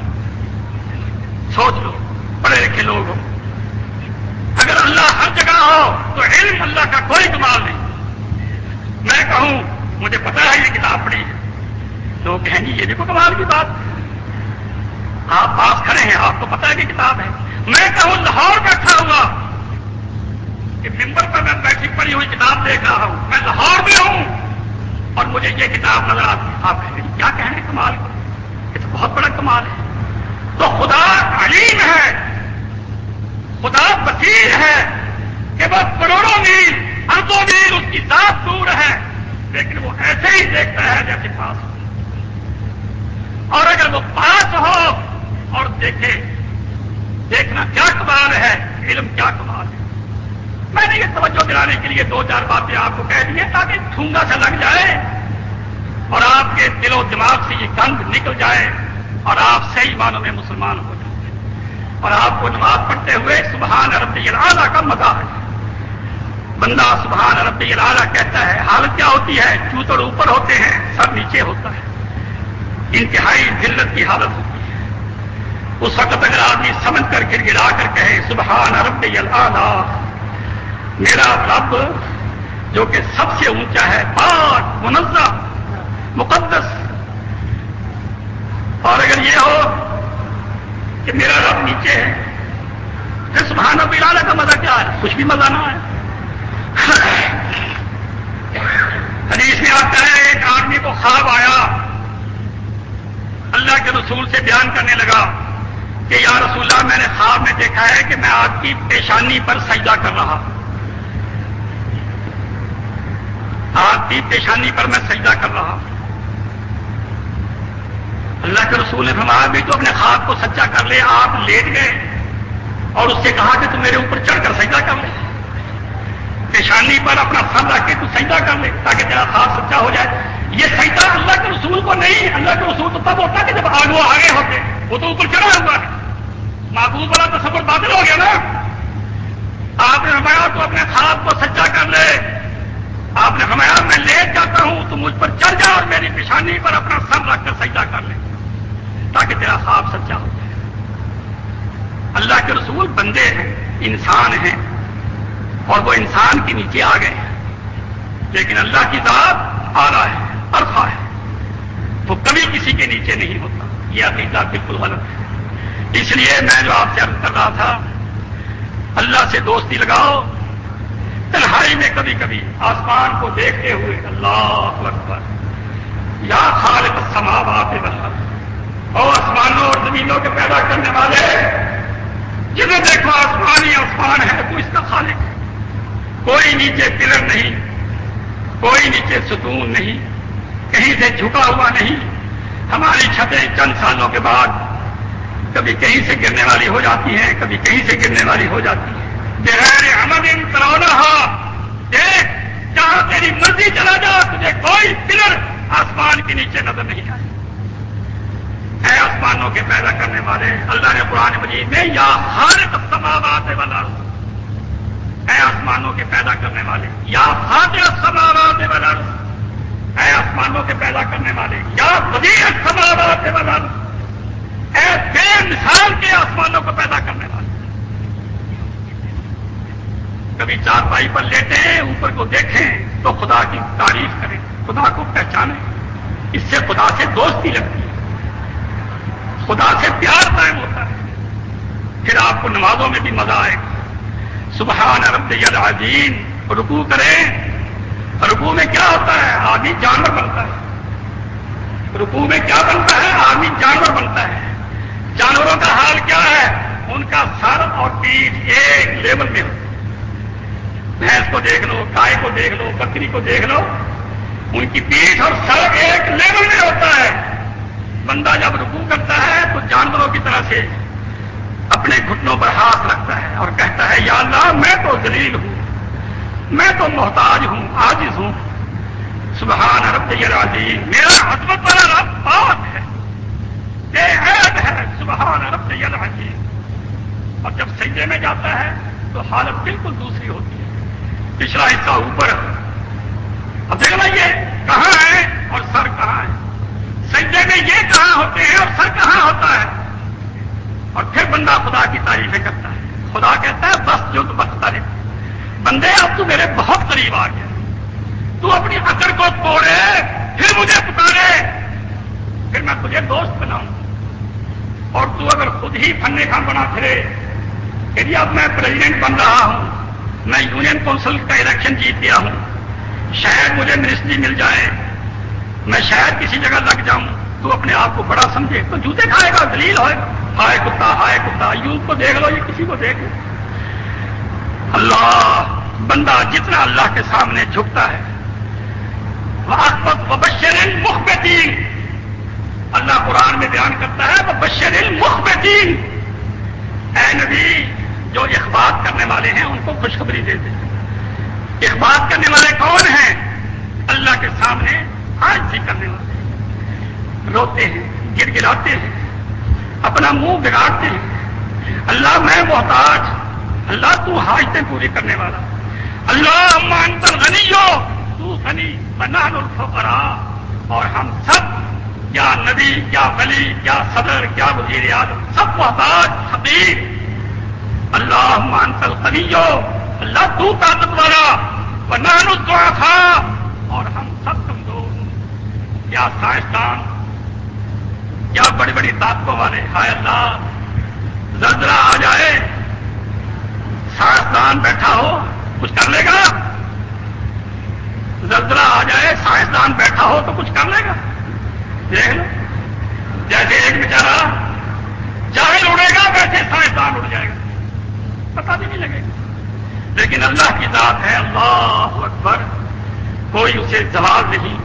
سوچ لو، پڑھے لکھے لوگ ہو، اگر اللہ ہر جگہ ہو تو علم اللہ کا کوئی کمال نہیں۔ میں کہوں مجھے پتا ہے یہ کتاب پڑھی ہے، لوگ کہیں گے یہ دیکھو کمال کی بات، آپ پاس کھڑے ہیں آپ کو پتا ہے کہ کتاب ہے۔ میں کہوں لاہور بیٹھا ہوا کہ ممبر پر میں بیٹھی پڑھی ہوئی کتاب دیکھ رہا ہوں، میں لاہور میں ہوں اور مجھے یہ کتاب نظر آتی ہے، آپ کہیں گے کیا کہنے کمال کو، یہ تو بہت بڑا کمال ہے۔ تو خدا علیم ہے، خدا بصیر ہے کہ وہ کروڑوں میل اربوں میل اس کی ذات دور ہے، لیکن وہ ایسے ہی دیکھتا ہے جیسے پاس ہو، اور اگر وہ پاس ہو اور دیکھے، دیکھنا کیا کمال ہے، علم کیا کمال ہے۔ میں نے یہ توجہ دلانے کے لیے دو چار باتیں آپ کو کہہ دی ہیں تاکہ ٹھونگا سا لگ جائے اور آپ کے دل و دماغ سے یہ گند نکل جائے اور آپ صحیح معنوں میں مسلمان ہو جائیں، اور آپ کو نماز پڑھتے ہوئے سبحان ربی الاعلیٰ کا مزہ ہے۔ بندہ سبحان ربی الاعلیٰ کہتا ہے، حالت کیا ہوتی ہے؟ چوتڑ اوپر ہوتے ہیں، سر نیچے ہوتا ہے، انتہائی ذلت کی حالت ہوتی ہے۔ اس وقت اگر آدمی سمجھ کر گر گرا کر کہے سبحان ربی الاعلیٰ، میرا رب جو کہ سب سے اونچا ہے، پاک، منزہ، مقدس، اور اگر یہ ہو کہ میرا رب نیچے ہے، پھر سبحان ربی الاعلیٰ کا مزہ کیا ہے؟ کچھ بھی مزہ نہ ہے۔ حدیث میں آتا ہے ایک آدمی کو خواب آیا، اللہ کے رسول سے بیان کرنے لگا کہ یا رسول اللہ میں نے خواب میں دیکھا ہے کہ میں آپ کی پیشانی پر سجدہ کر رہا، آپ کی پیشانی پر میں سجدہ کر رہا۔ اللہ کے رسول نے فرمایا بھی تو اپنے خواب کو سچا کر لے۔ آپ لیٹ گئے اور اس سے کہا کہ تم میرے اوپر چڑھ کر سجدہ کر لے، پیشانی پر اپنا سر رکھ کے تو سجدہ کر لے تاکہ تیرا خواب سچا ہو جائے۔ یہ سجدہ اللہ کے رسول کو نہیں، اللہ کے رسول تو تب ہوتا کہ جب آگے آگے ہوتے، وہ تو اوپر چڑھا ہوا ہے، معبود والا تصور باطل ہو گیا نا۔ آپ نے فرمایا تو اپنے خواب کو سچا کر لے۔ آپ نے فرمایا میں لیٹ جاتا ہوں تو مجھ پر چڑھ جا اور میری پیشانی پر اپنا سر رکھ کر سجدہ کر لے تاکہ تیرا خواب سچا ہو جائے۔ اللہ کے رسول بندے ہیں، انسان ہیں، اور وہ انسان کے نیچے آ گئے ہیں، لیکن اللہ کی ذات اعلیٰ ہے، عرفہ ہے، وہ کبھی کسی کے نیچے نہیں ہوتا۔ یہ عقیدہ بالکل غلط ہے۔ اس لیے میں جو آپ سے عرض کر رہا تھا، اللہ سے دوستی لگاؤ، تنہائی میں کبھی کبھی آسمان کو دیکھتے ہوئے اللہ اکبر یا خالق السماوات والارض، اور آسمانوں اور زمینوں کے پیدا کرنے والے، جنہیں دیکھو آسمان ہی آسمان ہے، تو اس کا خالق ہے۔ کوئی نیچے پلر نہیں، کوئی نیچے ستون نہیں، کہیں سے جھکا ہوا نہیں۔ ہماری چھتیں چند سالوں کے بعد کبھی کہیں سے گرنے والی ہو جاتی ہیں، کبھی کہیں سے گرنے والی ہو جاتی ہیں۔ بغیر عمد ترونہا، دیکھ جہاں تیری مرضی چلا جا، تجھے کوئی پلر آسمان کے نیچے نظر نہیں آئے. اے آسمانوں کے پیدا کرنے والے، اللہ نے قرآن مجید میں یا خالق السماوات والارض، اے آسمانوں کے پیدا کرنے والے، یا فاطر السماوات والارض، اے آسمانوں کے پیدا کرنے والے، یا بدیع السماوات والارض، اے بے مثال کے آسمانوں کو پیدا کرنے والے. کبھی چارپائی پر لیٹے ہیں، اوپر کو دیکھیں تو خدا کی تعریف کریں، خدا کو پہچانیں. اس سے خدا سے دوستی لگتی ہے، خدا سے پیار قائم ہوتا ہے. پھر آپ کو نمازوں میں بھی مزہ آئے گا. سبحان ربی العظیم رکوع کریں. رکوع میں کیا ہوتا ہے؟ آدمی جانور بنتا ہے. رکوع میں کیا بنتا ہے؟ آدمی جانور بنتا ہے. جانوروں کا حال کیا ہے؟ ان کا سر اور پیٹھ ایک لیول میں ہوتا ہے. بھینس کو دیکھ لو، گائے کو دیکھ لو، بکری کو دیکھ لو، ان کی پیٹھ اور سر ایک لیول میں ہوتا ہے. بندہ جب رکوع کرتا ہے تو جانوروں کی طرح سے اپنے گھٹنوں پر ہاتھ رکھتا ہے اور کہتا ہے یا اللہ میں تو ذلیل ہوں، میں تو محتاج ہوں، عاجز ہوں. سبحان ربی العظیم، میرا عظمت والا رب پاک ہے، بے عیب ہے. سبحان ربی العظیم. اور جب سجدے میں جاتا ہے تو حالت بالکل دوسری ہوتی ہے. پچھلا حصہ اوپر، اب دیکھنا یہ کہاں ہے اور سر کہاں ہے. سجدے میں یہ کہاں ہوتے ہیں اور سر کہاں ہوتا ہے. اور پھر بندہ خدا کی تعریفیں کرتا ہے. خدا کہتا ہے بس جو مختلف بندے اب تو میرے بہت قریب آ گیا، تو اپنی اکڑ کو توڑے پھر مجھے پکارے، پھر میں تجھے دوست بناؤں. اور تو اگر خود ہی پھنے کا بنا پھرے کہ جی اب میں پریزیڈنٹ بن رہا ہوں، میں یونین کونسل کا الیکشن جیت گیا ہوں، شاید مجھے منسٹری مل جائے، میں شاید کسی جگہ لگ جاؤں، تو اپنے آپ کو بڑا سمجھے تو جوتے کھائے گا، ذلیل ہوئے گا. ہائے کتا، ہائے کتا. ایوب کو دیکھ لو، یہ کسی کو دیکھ لو. اللہ، بندہ جتنا اللہ کے سامنے جھکتا ہے وَأَخْفَضْ وَبَشِّرِ الْمُخْبِتِينَ، اللہ قرآن میں بیان کرتا ہے وَبَشِّرِ الْمُخْبِتِينَ، اے نبی جو اخبار کرنے والے ہیں ان کو خوشخبری دیتے ہیں. اخبار کرنے والے کون ہیں؟ اللہ کے سامنے عاجزی کرنے والے، روتے ہیں، گر گراتے ہیں، اپنا منہ بگاڑتے ہیں. اللہ میں محتاج، اللہ تو حاجتیں پوری کرنے والا. اللہ انت الغنی، تو غنی ونحن الفقراء، اور ہم سب یا نبی یا ولی یا صدر یا وزیر اعظم سب محتاج فقیر. اللہ انت الغنی، اللہ تو طاقت والا، ونحن الضعفاء، اور ہم سب کمزور. یا سائنسدان، یا بڑی بڑی طاقتوں والے، ہائے اللہ زلزلہ آ جائے، سائنسدان بیٹھا ہو کچھ کر لے گا؟ زلزلہ آ جائے سائنسدان بیٹھا ہو تو کچھ کر لے گا؟ دیکھ لو، جیسے ایک بیچارہ جاہل اڑے گا ویسے سائنسدان اڑ جائے گا، پتہ بھی نہیں لگے گا. لیکن اللہ کی ذات ہے، اللہ اکبر، کوئی اسے زوال نہیں،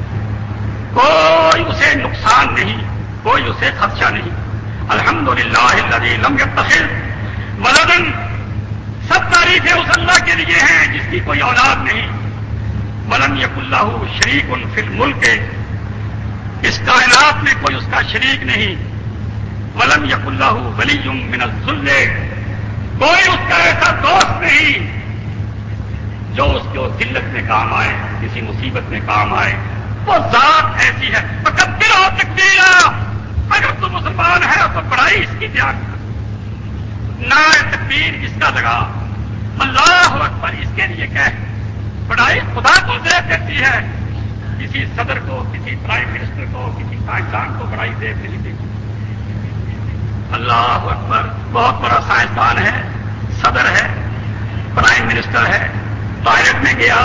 کوئی اسے نقصان نہیں، کوئی اسے خدشہ نہیں. الحمدللہ الذی لم یتخذ ولدا، سب تعریفیں اس اللہ کے لیے ہیں جس کی کوئی اولاد نہیں. ولم یکن لہ شریک فی الملک، اس کائنات میں کوئی اس کا شریک نہیں. ولم یکن لہ ولی من الذل، کوئی اس کا ایسا دوست نہیں جو اس کو ذلت میں کام آئے، کسی مصیبت میں کام آئے. وہ ذات ایسی ہے. تکبر ہو تکبیرا، اگر تو مسلمان ہے تو بڑائی اس کی دھیان کر، نعرہ تکبیر اس کا لگا، اللہ اکبر اس کے لیے کہہ. بڑائی خدا کو زیب دیتی ہے، کسی صدر کو، کسی پرائم منسٹر کو، کسی سائنسدان کو بڑائی زیب نہیں دیتی. اللہ اکبر، بہت بڑا سائنسدان ہے، صدر ہے، پرائم منسٹر ہے، ٹوائلٹ میں گیا،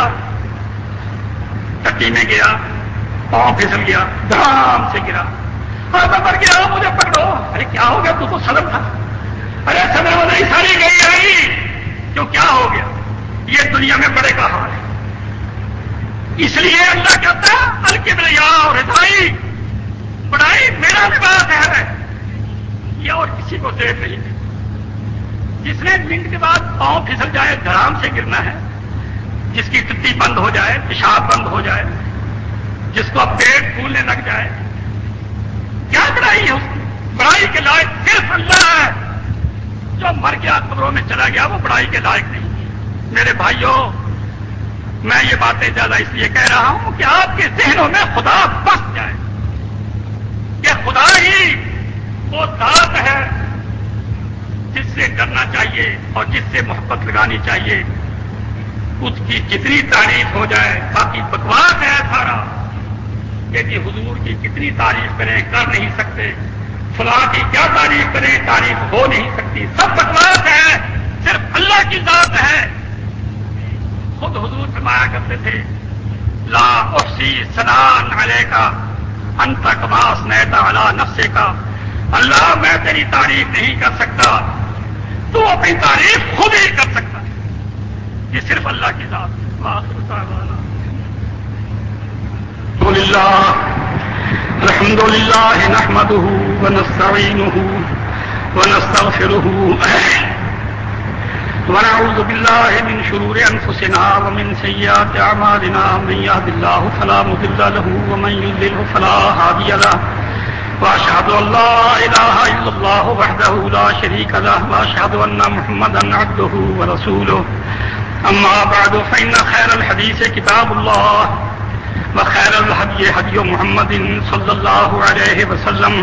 ٹٹی میں گیا، پاؤں پھسل گیا، دھام سے گرا، میں مر گیا مجھے پکڑو. ارے کیا ہو گیا؟ تو تو صدر تھا. ارے صدر وہ نہیں ساری گئی آئی، کیوں کیا ہو گیا؟ یہ دنیا میں بڑے کا حال ہے. اس لیے اللہ کہتا ہے الکبریاء اور رضائی، بڑائی میرا لباس ہے، یہ اور کسی کو دیر نہیں ہے. جس نے منٹ کے بعد پاؤں پھسل جائے دھرام سے گرنا ہے، جس کی ٹٹی بند ہو جائے، پیشاب بند ہو جائے، جس کو اب پیٹ پھولنے لگ جائے، کیا بڑائی ہے اس کی؟ بڑائی کے لائق صرف اللہ ہے. جو مر گیا قبروں میں چلا گیا وہ بڑائی کے لائق نہیں. میرے بھائیوں، میں یہ باتیں زیادہ اس لیے کہہ رہا ہوں کہ آپ کے ذہنوں میں خدا بس جائے کہ خدا ہی وہ ذات ہے جس سے ڈرنا چاہیے اور جس سے محبت لگانی چاہیے. اس کی جتنی تعریف ہو جائے، باقی بکواس ہے سارا کہ جی حضور کی کتنی تعریف کریں کر نہیں سکتے، فلاں کی کیا تعریف کریں تعریف ہو نہیں سکتی، سب بکواس ہے. صرف اللہ کی ذات ہے. خود حضور فرمایا کرتے تھے لا احصی ثناء علیک انت کما اثنیت علی نفسک. اللہ میں تیری تعریف نہیں کر سکتا، تو اپنی تعریف خود ہی کر سکتا ہے. یہ صرف اللہ کی ذات ہے. الحمد للہ نحمده ونستعینه ونستغفره ونعوذ بالله من شرور انفسنا ومن سيئات اعمالنا من يهد الله فلا مضل له ومن يضلل فلا هادي له واشهد ان لا اله الا الله وحده لا شريك له واشهد ان محمدا عبده ورسوله. اما بعد فان خير الحديث كتاب الله وخير الهدي هدي محمد صلی اللہ علیہ وسلم.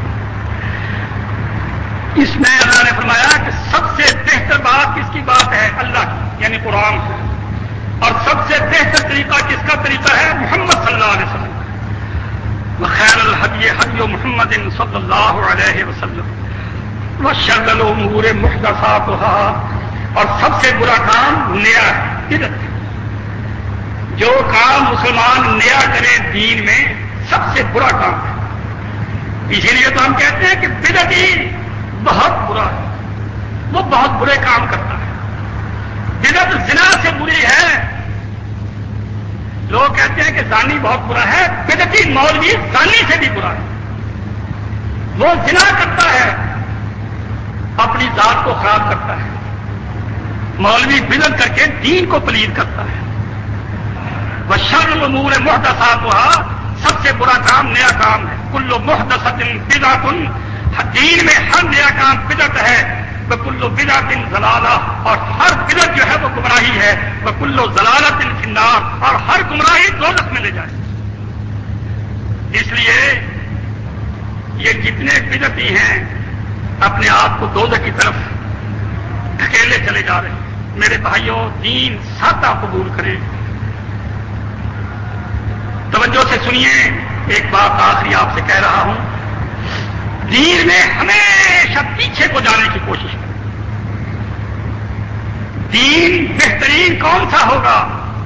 اس میں اللہ نے فرمایا کہ سب سے بہتر بات کس کی بات ہے؟ اللہ کی، یعنی قرآن کی. اور سب سے بہتر طریقہ کس کا طریقہ ہے؟ محمد صلی اللہ علیہ وسلم. وخیر الهدی هدی محمد صلی اللہ علیہ وسلم. وشر الامور محدثاتها. اور سب سے برا کام نیا بدعت. جو کام مسلمان نیا کرے دین میں سب سے برا کام ہے. اسی لیے تو ہم کہتے ہیں کہ بدعتی بہت برا ہے، وہ بہت برے کام کرتا ہے. بدعت زنا سے بری ہے. لوگ کہتے ہیں کہ زانی بہت برا ہے، بدعتی مولوی زانی سے بھی برا ہے. وہ زنا کرتا ہے، اپنی ذات کو خراب کرتا ہے. مولوی بدعت کر کے دین کو پلید کرتا ہے. وشر الامور محدثاتها. سب سے برا کام نیا کام ہے. کل محدثۃ بدعۃ. دین میں ہر نیا کام بدعت ہے. وکل بدعۃ ضلالہ. اور ہر بدعت جو ہے وہ گمراہی ہے. وکل ضلالۃ فی النار. اور ہر گمراہی دوزخ میں لے جائے. اس لیے یہ جتنے بدعتی ہیں اپنے آپ کو دوزخ کی طرف دھکیلے چلے جا رہے ہیں. میرے بھائیوں، دین سادہ قبول کریں. توجہ سے سنیے، ایک بات آخری آپ سے کہہ رہا ہوں. دین میں ہمیشہ پیچھے کو جانے کی کوشش کریں. دین بہترین کون سا ہوگا؟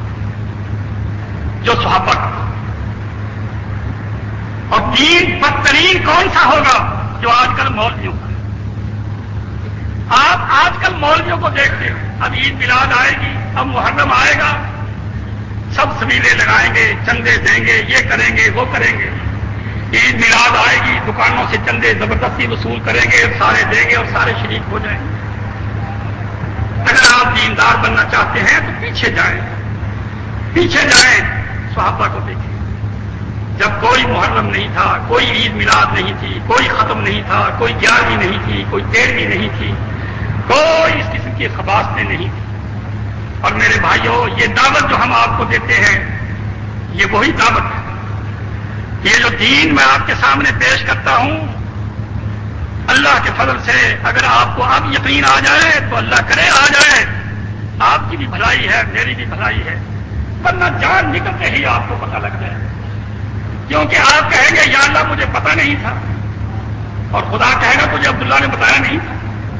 جو صحابہ کا. اور دین بدترین کون سا ہوگا؟ جو آج کل مولویوں کا. آپ آج کل مولویوں کو دیکھتے ہیں. اب عید میلاد آئے گی، اب محرم آئے گا، سب سبیلے لگائیں گے، چندے دیں گے، یہ کریں گے، وہ کریں گے. عید میلاد آئے گی، دکانوں سے چندے زبردستی وصول کریں گے، سارے دیں گے اور سارے شریک ہو جائیں گے. اگر آپ دیندار بننا چاہتے ہیں تو پیچھے جائیں، پیچھے جائیں. صحابہ کو دیکھیں. جب کوئی محرم نہیں تھا، کوئی عید میلاد نہیں تھی، کوئی ختم نہیں تھا، کوئی گیارہویں نہیں تھی، کوئی تیرہویں نہیں تھی، کوئی اس قسم کی خباستیں نہیں تھی. اور میرے بھائیوں، یہ دعوت جو ہم آپ کو دیتے ہیں یہ وہی دعوت ہے. یہ جو دین میں آپ کے سامنے پیش کرتا ہوں، اللہ کے فضل سے اگر آپ کو اب یقین آ جائے تو اللہ کرے آ جائے. آپ کی بھی بھلائی ہے، میری بھی بھلائی ہے. ورنہ جان نکلتے ہی آپ کو پتہ لگ جائے. کیونکہ آپ کہیں گے یا اللہ مجھے پتہ نہیں تھا، اور خدا کہے گا تجھے عبداللہ نے بتایا نہیں تھا.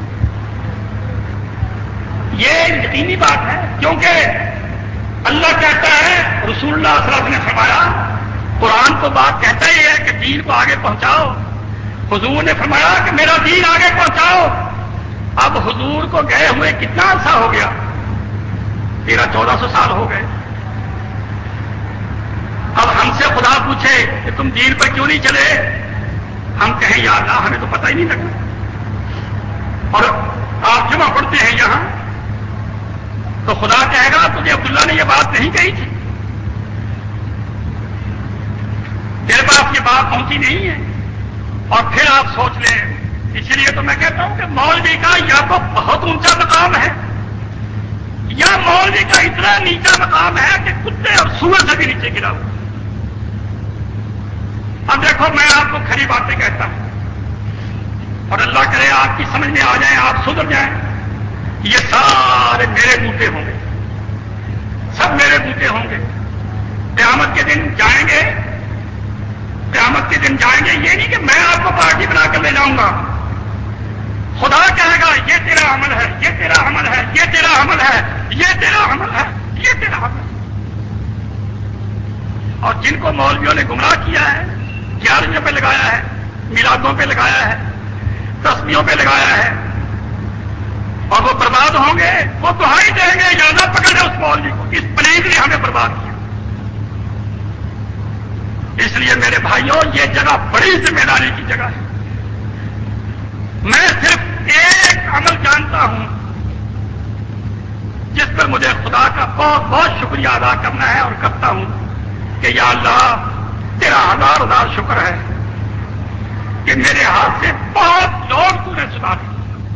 یہ یقینی بات ہے. کیونکہ اللہ کہتا ہے، رسول اللہ صلی اللہ علیہ وسلم نے فرمایا، قرآن تو بات کہتا ہی ہے کہ دین کو آگے پہنچاؤ. حضور نے فرمایا کہ میرا دین آگے پہنچاؤ. اب حضور کو گئے ہوئے کتنا عرصہ ہو گیا؟ تیرہ چودہ سو سال ہو گئے. اب ہم سے خدا پوچھے کہ تم دین پر کیوں نہیں چلے؟ ہم کہیں یا اللہ ہمیں تو پتہ ہی نہیں لگا. اور آپ جمعہ پڑھتے ہیں یہاں تو خدا کہے گا تجھے عبداللہ نے یہ بات نہیں کہی تھی. پہنچی نہیں ہے. اور پھر آپ سوچ لیں. اس لیے تو میں کہتا ہوں کہ مولوی کا یا تو بہت اونچا مقام ہے یا مولوی کا اتنا نیچا مقام ہے کہ کتے اور سور سے بھی نیچے گرا ہوا. اب دیکھو میں آپ کو کھری باتیں کہتا ہوں اور اللہ کرے آپ کی سمجھ میں آ جائیں, آپ سدھر جائیں. یہ سارے میرے بوٹے ہوں گے, سب میرے بوٹے ہوں گے. قیامت کے دن جائیں گے, قیامت کے دن جائیں گے. یہ نہیں کہ میں آپ کو پارٹی بنا کر لے جاؤں گا. خدا کہے گا یہ تیرا عمل ہے, یہ تیرا عمل ہے, یہ تیرا عمل ہے, یہ تیرا عمل ہے, یہ تیرا عمل ہے. اور جن کو مولویوں نے گمراہ کیا ہے, گیارہویں پہ لگایا ہے, میلادوں پہ لگایا ہے, تسبیحوں پہ لگایا ہے, اور وہ برباد ہوں گے, وہ دہائی دیں گے یا نہ پکڑے اس مولوی کو, اس پلیز نے ہمیں برباد کیا. اس لیے میرے بھائیوں یہ جگہ بڑی ذمہ داری کی جگہ ہے. میں صرف ایک عمل جانتا ہوں جس پر مجھے خدا کا بہت بہت شکریہ ادا کرنا ہے اور کرتا ہوں کہ یا اللہ تیرا ہزار ہزار شکر ہے کہ میرے ہاتھ سے بہت لوگ تو نے سنا دی.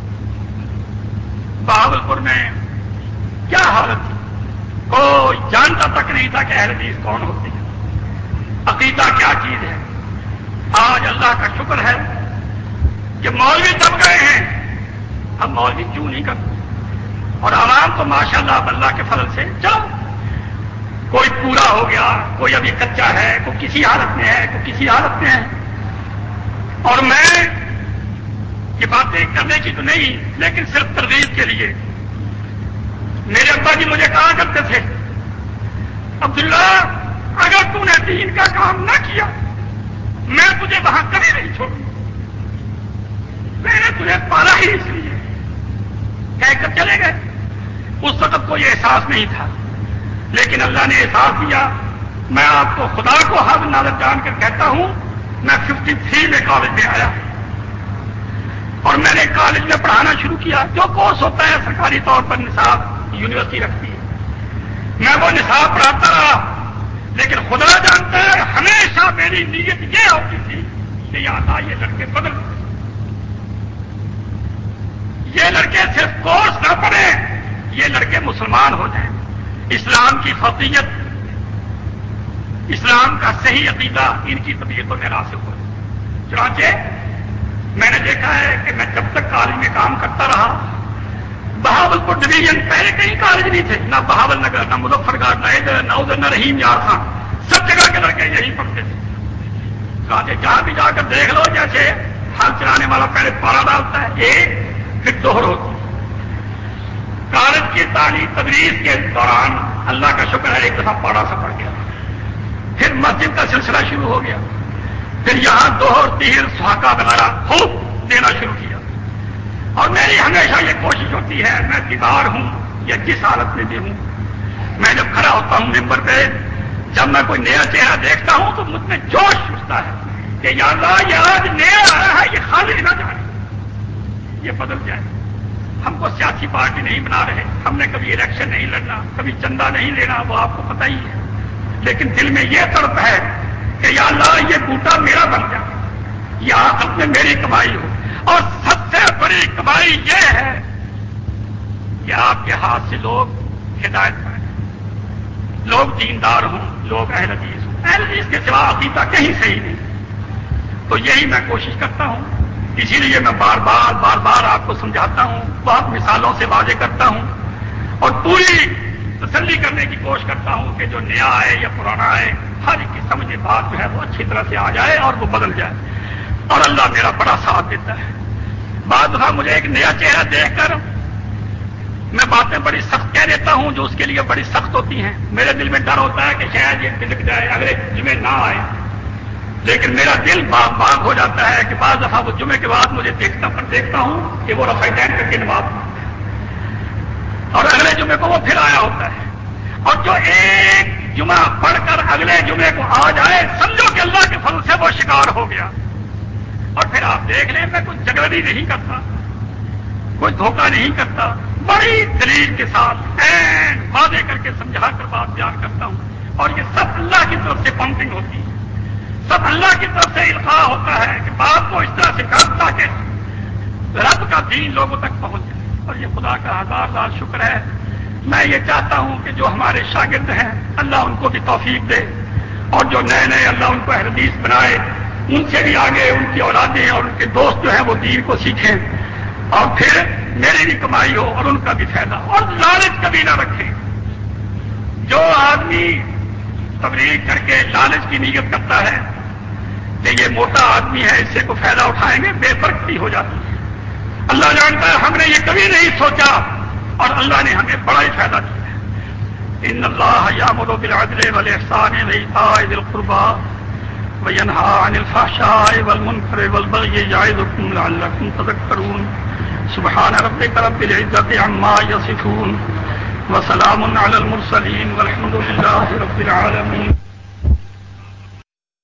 بہاولپور میں کیا حالت تھی, کوئی جانتا تک نہیں تھا کہ اہل حدیث کون ہوتی ہے, عقیدہ کیا چیز ہے. آج اللہ کا شکر ہے کہ مولوی دب گئے ہیں. اب مولوی کیوں نہیں کرتے, اور عوام تو ماشاءاللہ اللہ کے فضل سے چلو کوئی پورا ہو گیا, کوئی ابھی کچا ہے, کوئی کسی حالت میں ہے, کوئی کسی حالت میں ہے. اور میں یہ باتیں کرنے کی تو نہیں, لیکن صرف ترغیب کے لیے. میرے ابا جی مجھے کہا کرتے تھے, عبداللہ اگر تم نے دین کا کام نہ کیا میں تجھے وہاں کبھی نہیں چھوڑوں. میں نے تجھے پالا ہی اس لیے. کہہ کر چلے گئے. اس وقت کو یہ احساس نہیں تھا, لیکن اللہ نے احساس دیا. میں آپ کو خدا کو حاضر ناظر جان کر کہتا ہوں, میں ففٹی تھری میں کالج میں آیا اور میں نے کالج میں پڑھانا شروع کیا. جو کورس ہوتا ہے سرکاری طور پر نصاب یونیورسٹی رکھتی ہے, میں وہ نصاب پڑھاتا رہا. لیکن خدا جانتا ہے ہمیشہ میری نیت یہ ہوتی تھی کہ یا اللہ یہ لڑکے بدل, یہ لڑکے صرف کورس نہ پڑھیں, یہ لڑکے مسلمان ہو جائیں, اسلام کی فقیت, اسلام کا صحیح عقیدہ ان کی طبیعتوں میں راسخ ہو. چنانچہ میں نے دیکھا ہے کہ میں جب تک کالج میں کام کرتا رہا, بہاولپور ڈویژن پہلے کہیں کالج نہیں تھے, نہ بہاول نگر, نہ مظفر گڑھ, نہ ادھر, نہ ادھر, نہ رحیم یار خان, سب جگہ کے لڑکے یہی پڑھتے تھے. کہتے جہاں بھی جا کر دیکھ لو, جیسے ہل چلانے والا پہلے پارا ڈالتا ہے ایک, پھر دوہر ہوتی ہے. کالج کی تعلیم تدریس کے دوران اللہ کا شکر ہے ایک دفعہ پارا سا پڑ گیا. پھر مسجد کا سلسلہ شروع ہو گیا. پھر یہاں دوہر, تیر, سہاکا وغیرہ خوب دینا شروع کیا. اور میری ہمیشہ یہ کوشش ہوتی ہے, میں بیمار ہوں یا جس حالت میں بھی ہوں, میں جب کھڑا ہوتا ہوں ممبر پہ, جب میں کوئی نیا چہرہ دیکھتا ہوں تو مجھ میں جوش اٹھتا ہے کہ یا اللہ یہ آج نیا آیا ہے, یہ خالی نہ جائے, یہ بدل جائے. ہم کو سیاسی پارٹی نہیں بنا رہے, ہم نے کبھی الیکشن نہیں لڑنا, کبھی چندہ نہیں لینا, وہ آپ کو پتہ ہی ہے. لیکن دل میں یہ تڑپ ہے کہ یا اللہ یہ بوٹا میرا بن جائے, یہ آخرت میں میری کمائی ہو. اور سب سے بڑی کمائی یہ ہے کہ آپ کے ہاتھ سے لوگ ہدایت پائیں, لوگ دیندار ہوں, لوگ اہل حدیث ہوں. اہل حدیث کے سوا عقیدہ کہیں صحیح نہیں. تو یہی میں کوشش کرتا ہوں. اسی لیے میں بار بار بار بار آپ کو سمجھاتا ہوں, بہت مثالوں سے واضح کرتا ہوں, اور پوری تسلی کرنے کی کوشش کرتا ہوں کہ جو نیا آئے یا پرانا آئے, ہر ایک کی سمجھ میں بات جو ہے وہ اچھی طرح سے آ جائے اور وہ بدل جائے. اور اللہ میرا بڑا ساتھ دیتا ہے. بعض دفعہ مجھے ایک نیا چہرہ دیکھ کر میں باتیں بڑی سخت کہہ دیتا ہوں جو اس کے لیے بڑی سخت ہوتی ہیں. میرے دل میں ڈر ہوتا ہے کہ شاید یہ تلک جائے, اگلے جمعے نہ آئے. لیکن میرا دل باغ باغ ہو جاتا ہے کہ بعض دفعہ وہ جمعے کے بعد مجھے دیکھتا پر دیکھتا ہوں کہ وہ رفعتین کر کے نماز پڑھتا ہے, اور اگلے جمعے کو وہ پھر آیا ہوتا ہے. اور جو ایک جمعہ پڑھ کر اگلے جمعے کو آ جائے, سمجھو کہ اللہ کے فضل سے وہ شکار ہو گیا. اور پھر آپ دیکھ لیں میں کوئی جگڑی نہیں کرتا, کوئی دھوکہ نہیں کرتا, بڑی دلیل کے ساتھ این واضح کر کے سمجھا کر بات بیان کرتا ہوں. اور یہ سب اللہ کی طرف سے پمپنگ ہوتی ہے, سب اللہ کی طرف سے القاء ہوتا ہے کہ بات کو اس طرح سے کر تاکہ رب کا دین لوگوں تک پہنچ جائے. اور یہ خدا کا ہزار ہزار شکر ہے. میں یہ چاہتا ہوں کہ جو ہمارے شاگرد ہیں اللہ ان کو بھی توفیق دے، اور جو نئے نئے اللہ ان کو اہل حدیث بنائے، ان سے بھی آگے ان کی اولادیں اور ان کے دوست جو ہیں وہ دین کو سیکھیں، اور پھر میری بھی کمائی ہو اور ان کا بھی فائدہ. اور لالچ کبھی نہ رکھیں. جو آدمی تبلیغ کر کے لالچ کی نیت کرتا ہے کہ یہ موٹا آدمی ہے اس سے کوئی فائدہ اٹھائیں گے، بے برکتی ہو جاتی ہے. اللہ جانتا ہے ہم نے یہ کبھی نہیں سوچا اور اللہ نے ہمیں بڑا ہی فائدہ دیا ہے. ان اللہ یامر بالعدل والاحسان وایتاء ذی القربى وینہی عن الفحشاء والمنکر والبغی یعظکم لعلکم تذکرون. سبحان ربک رب العزۃ عما یصفون وسلام علی المرسلین والحمد للہ رب العالمین.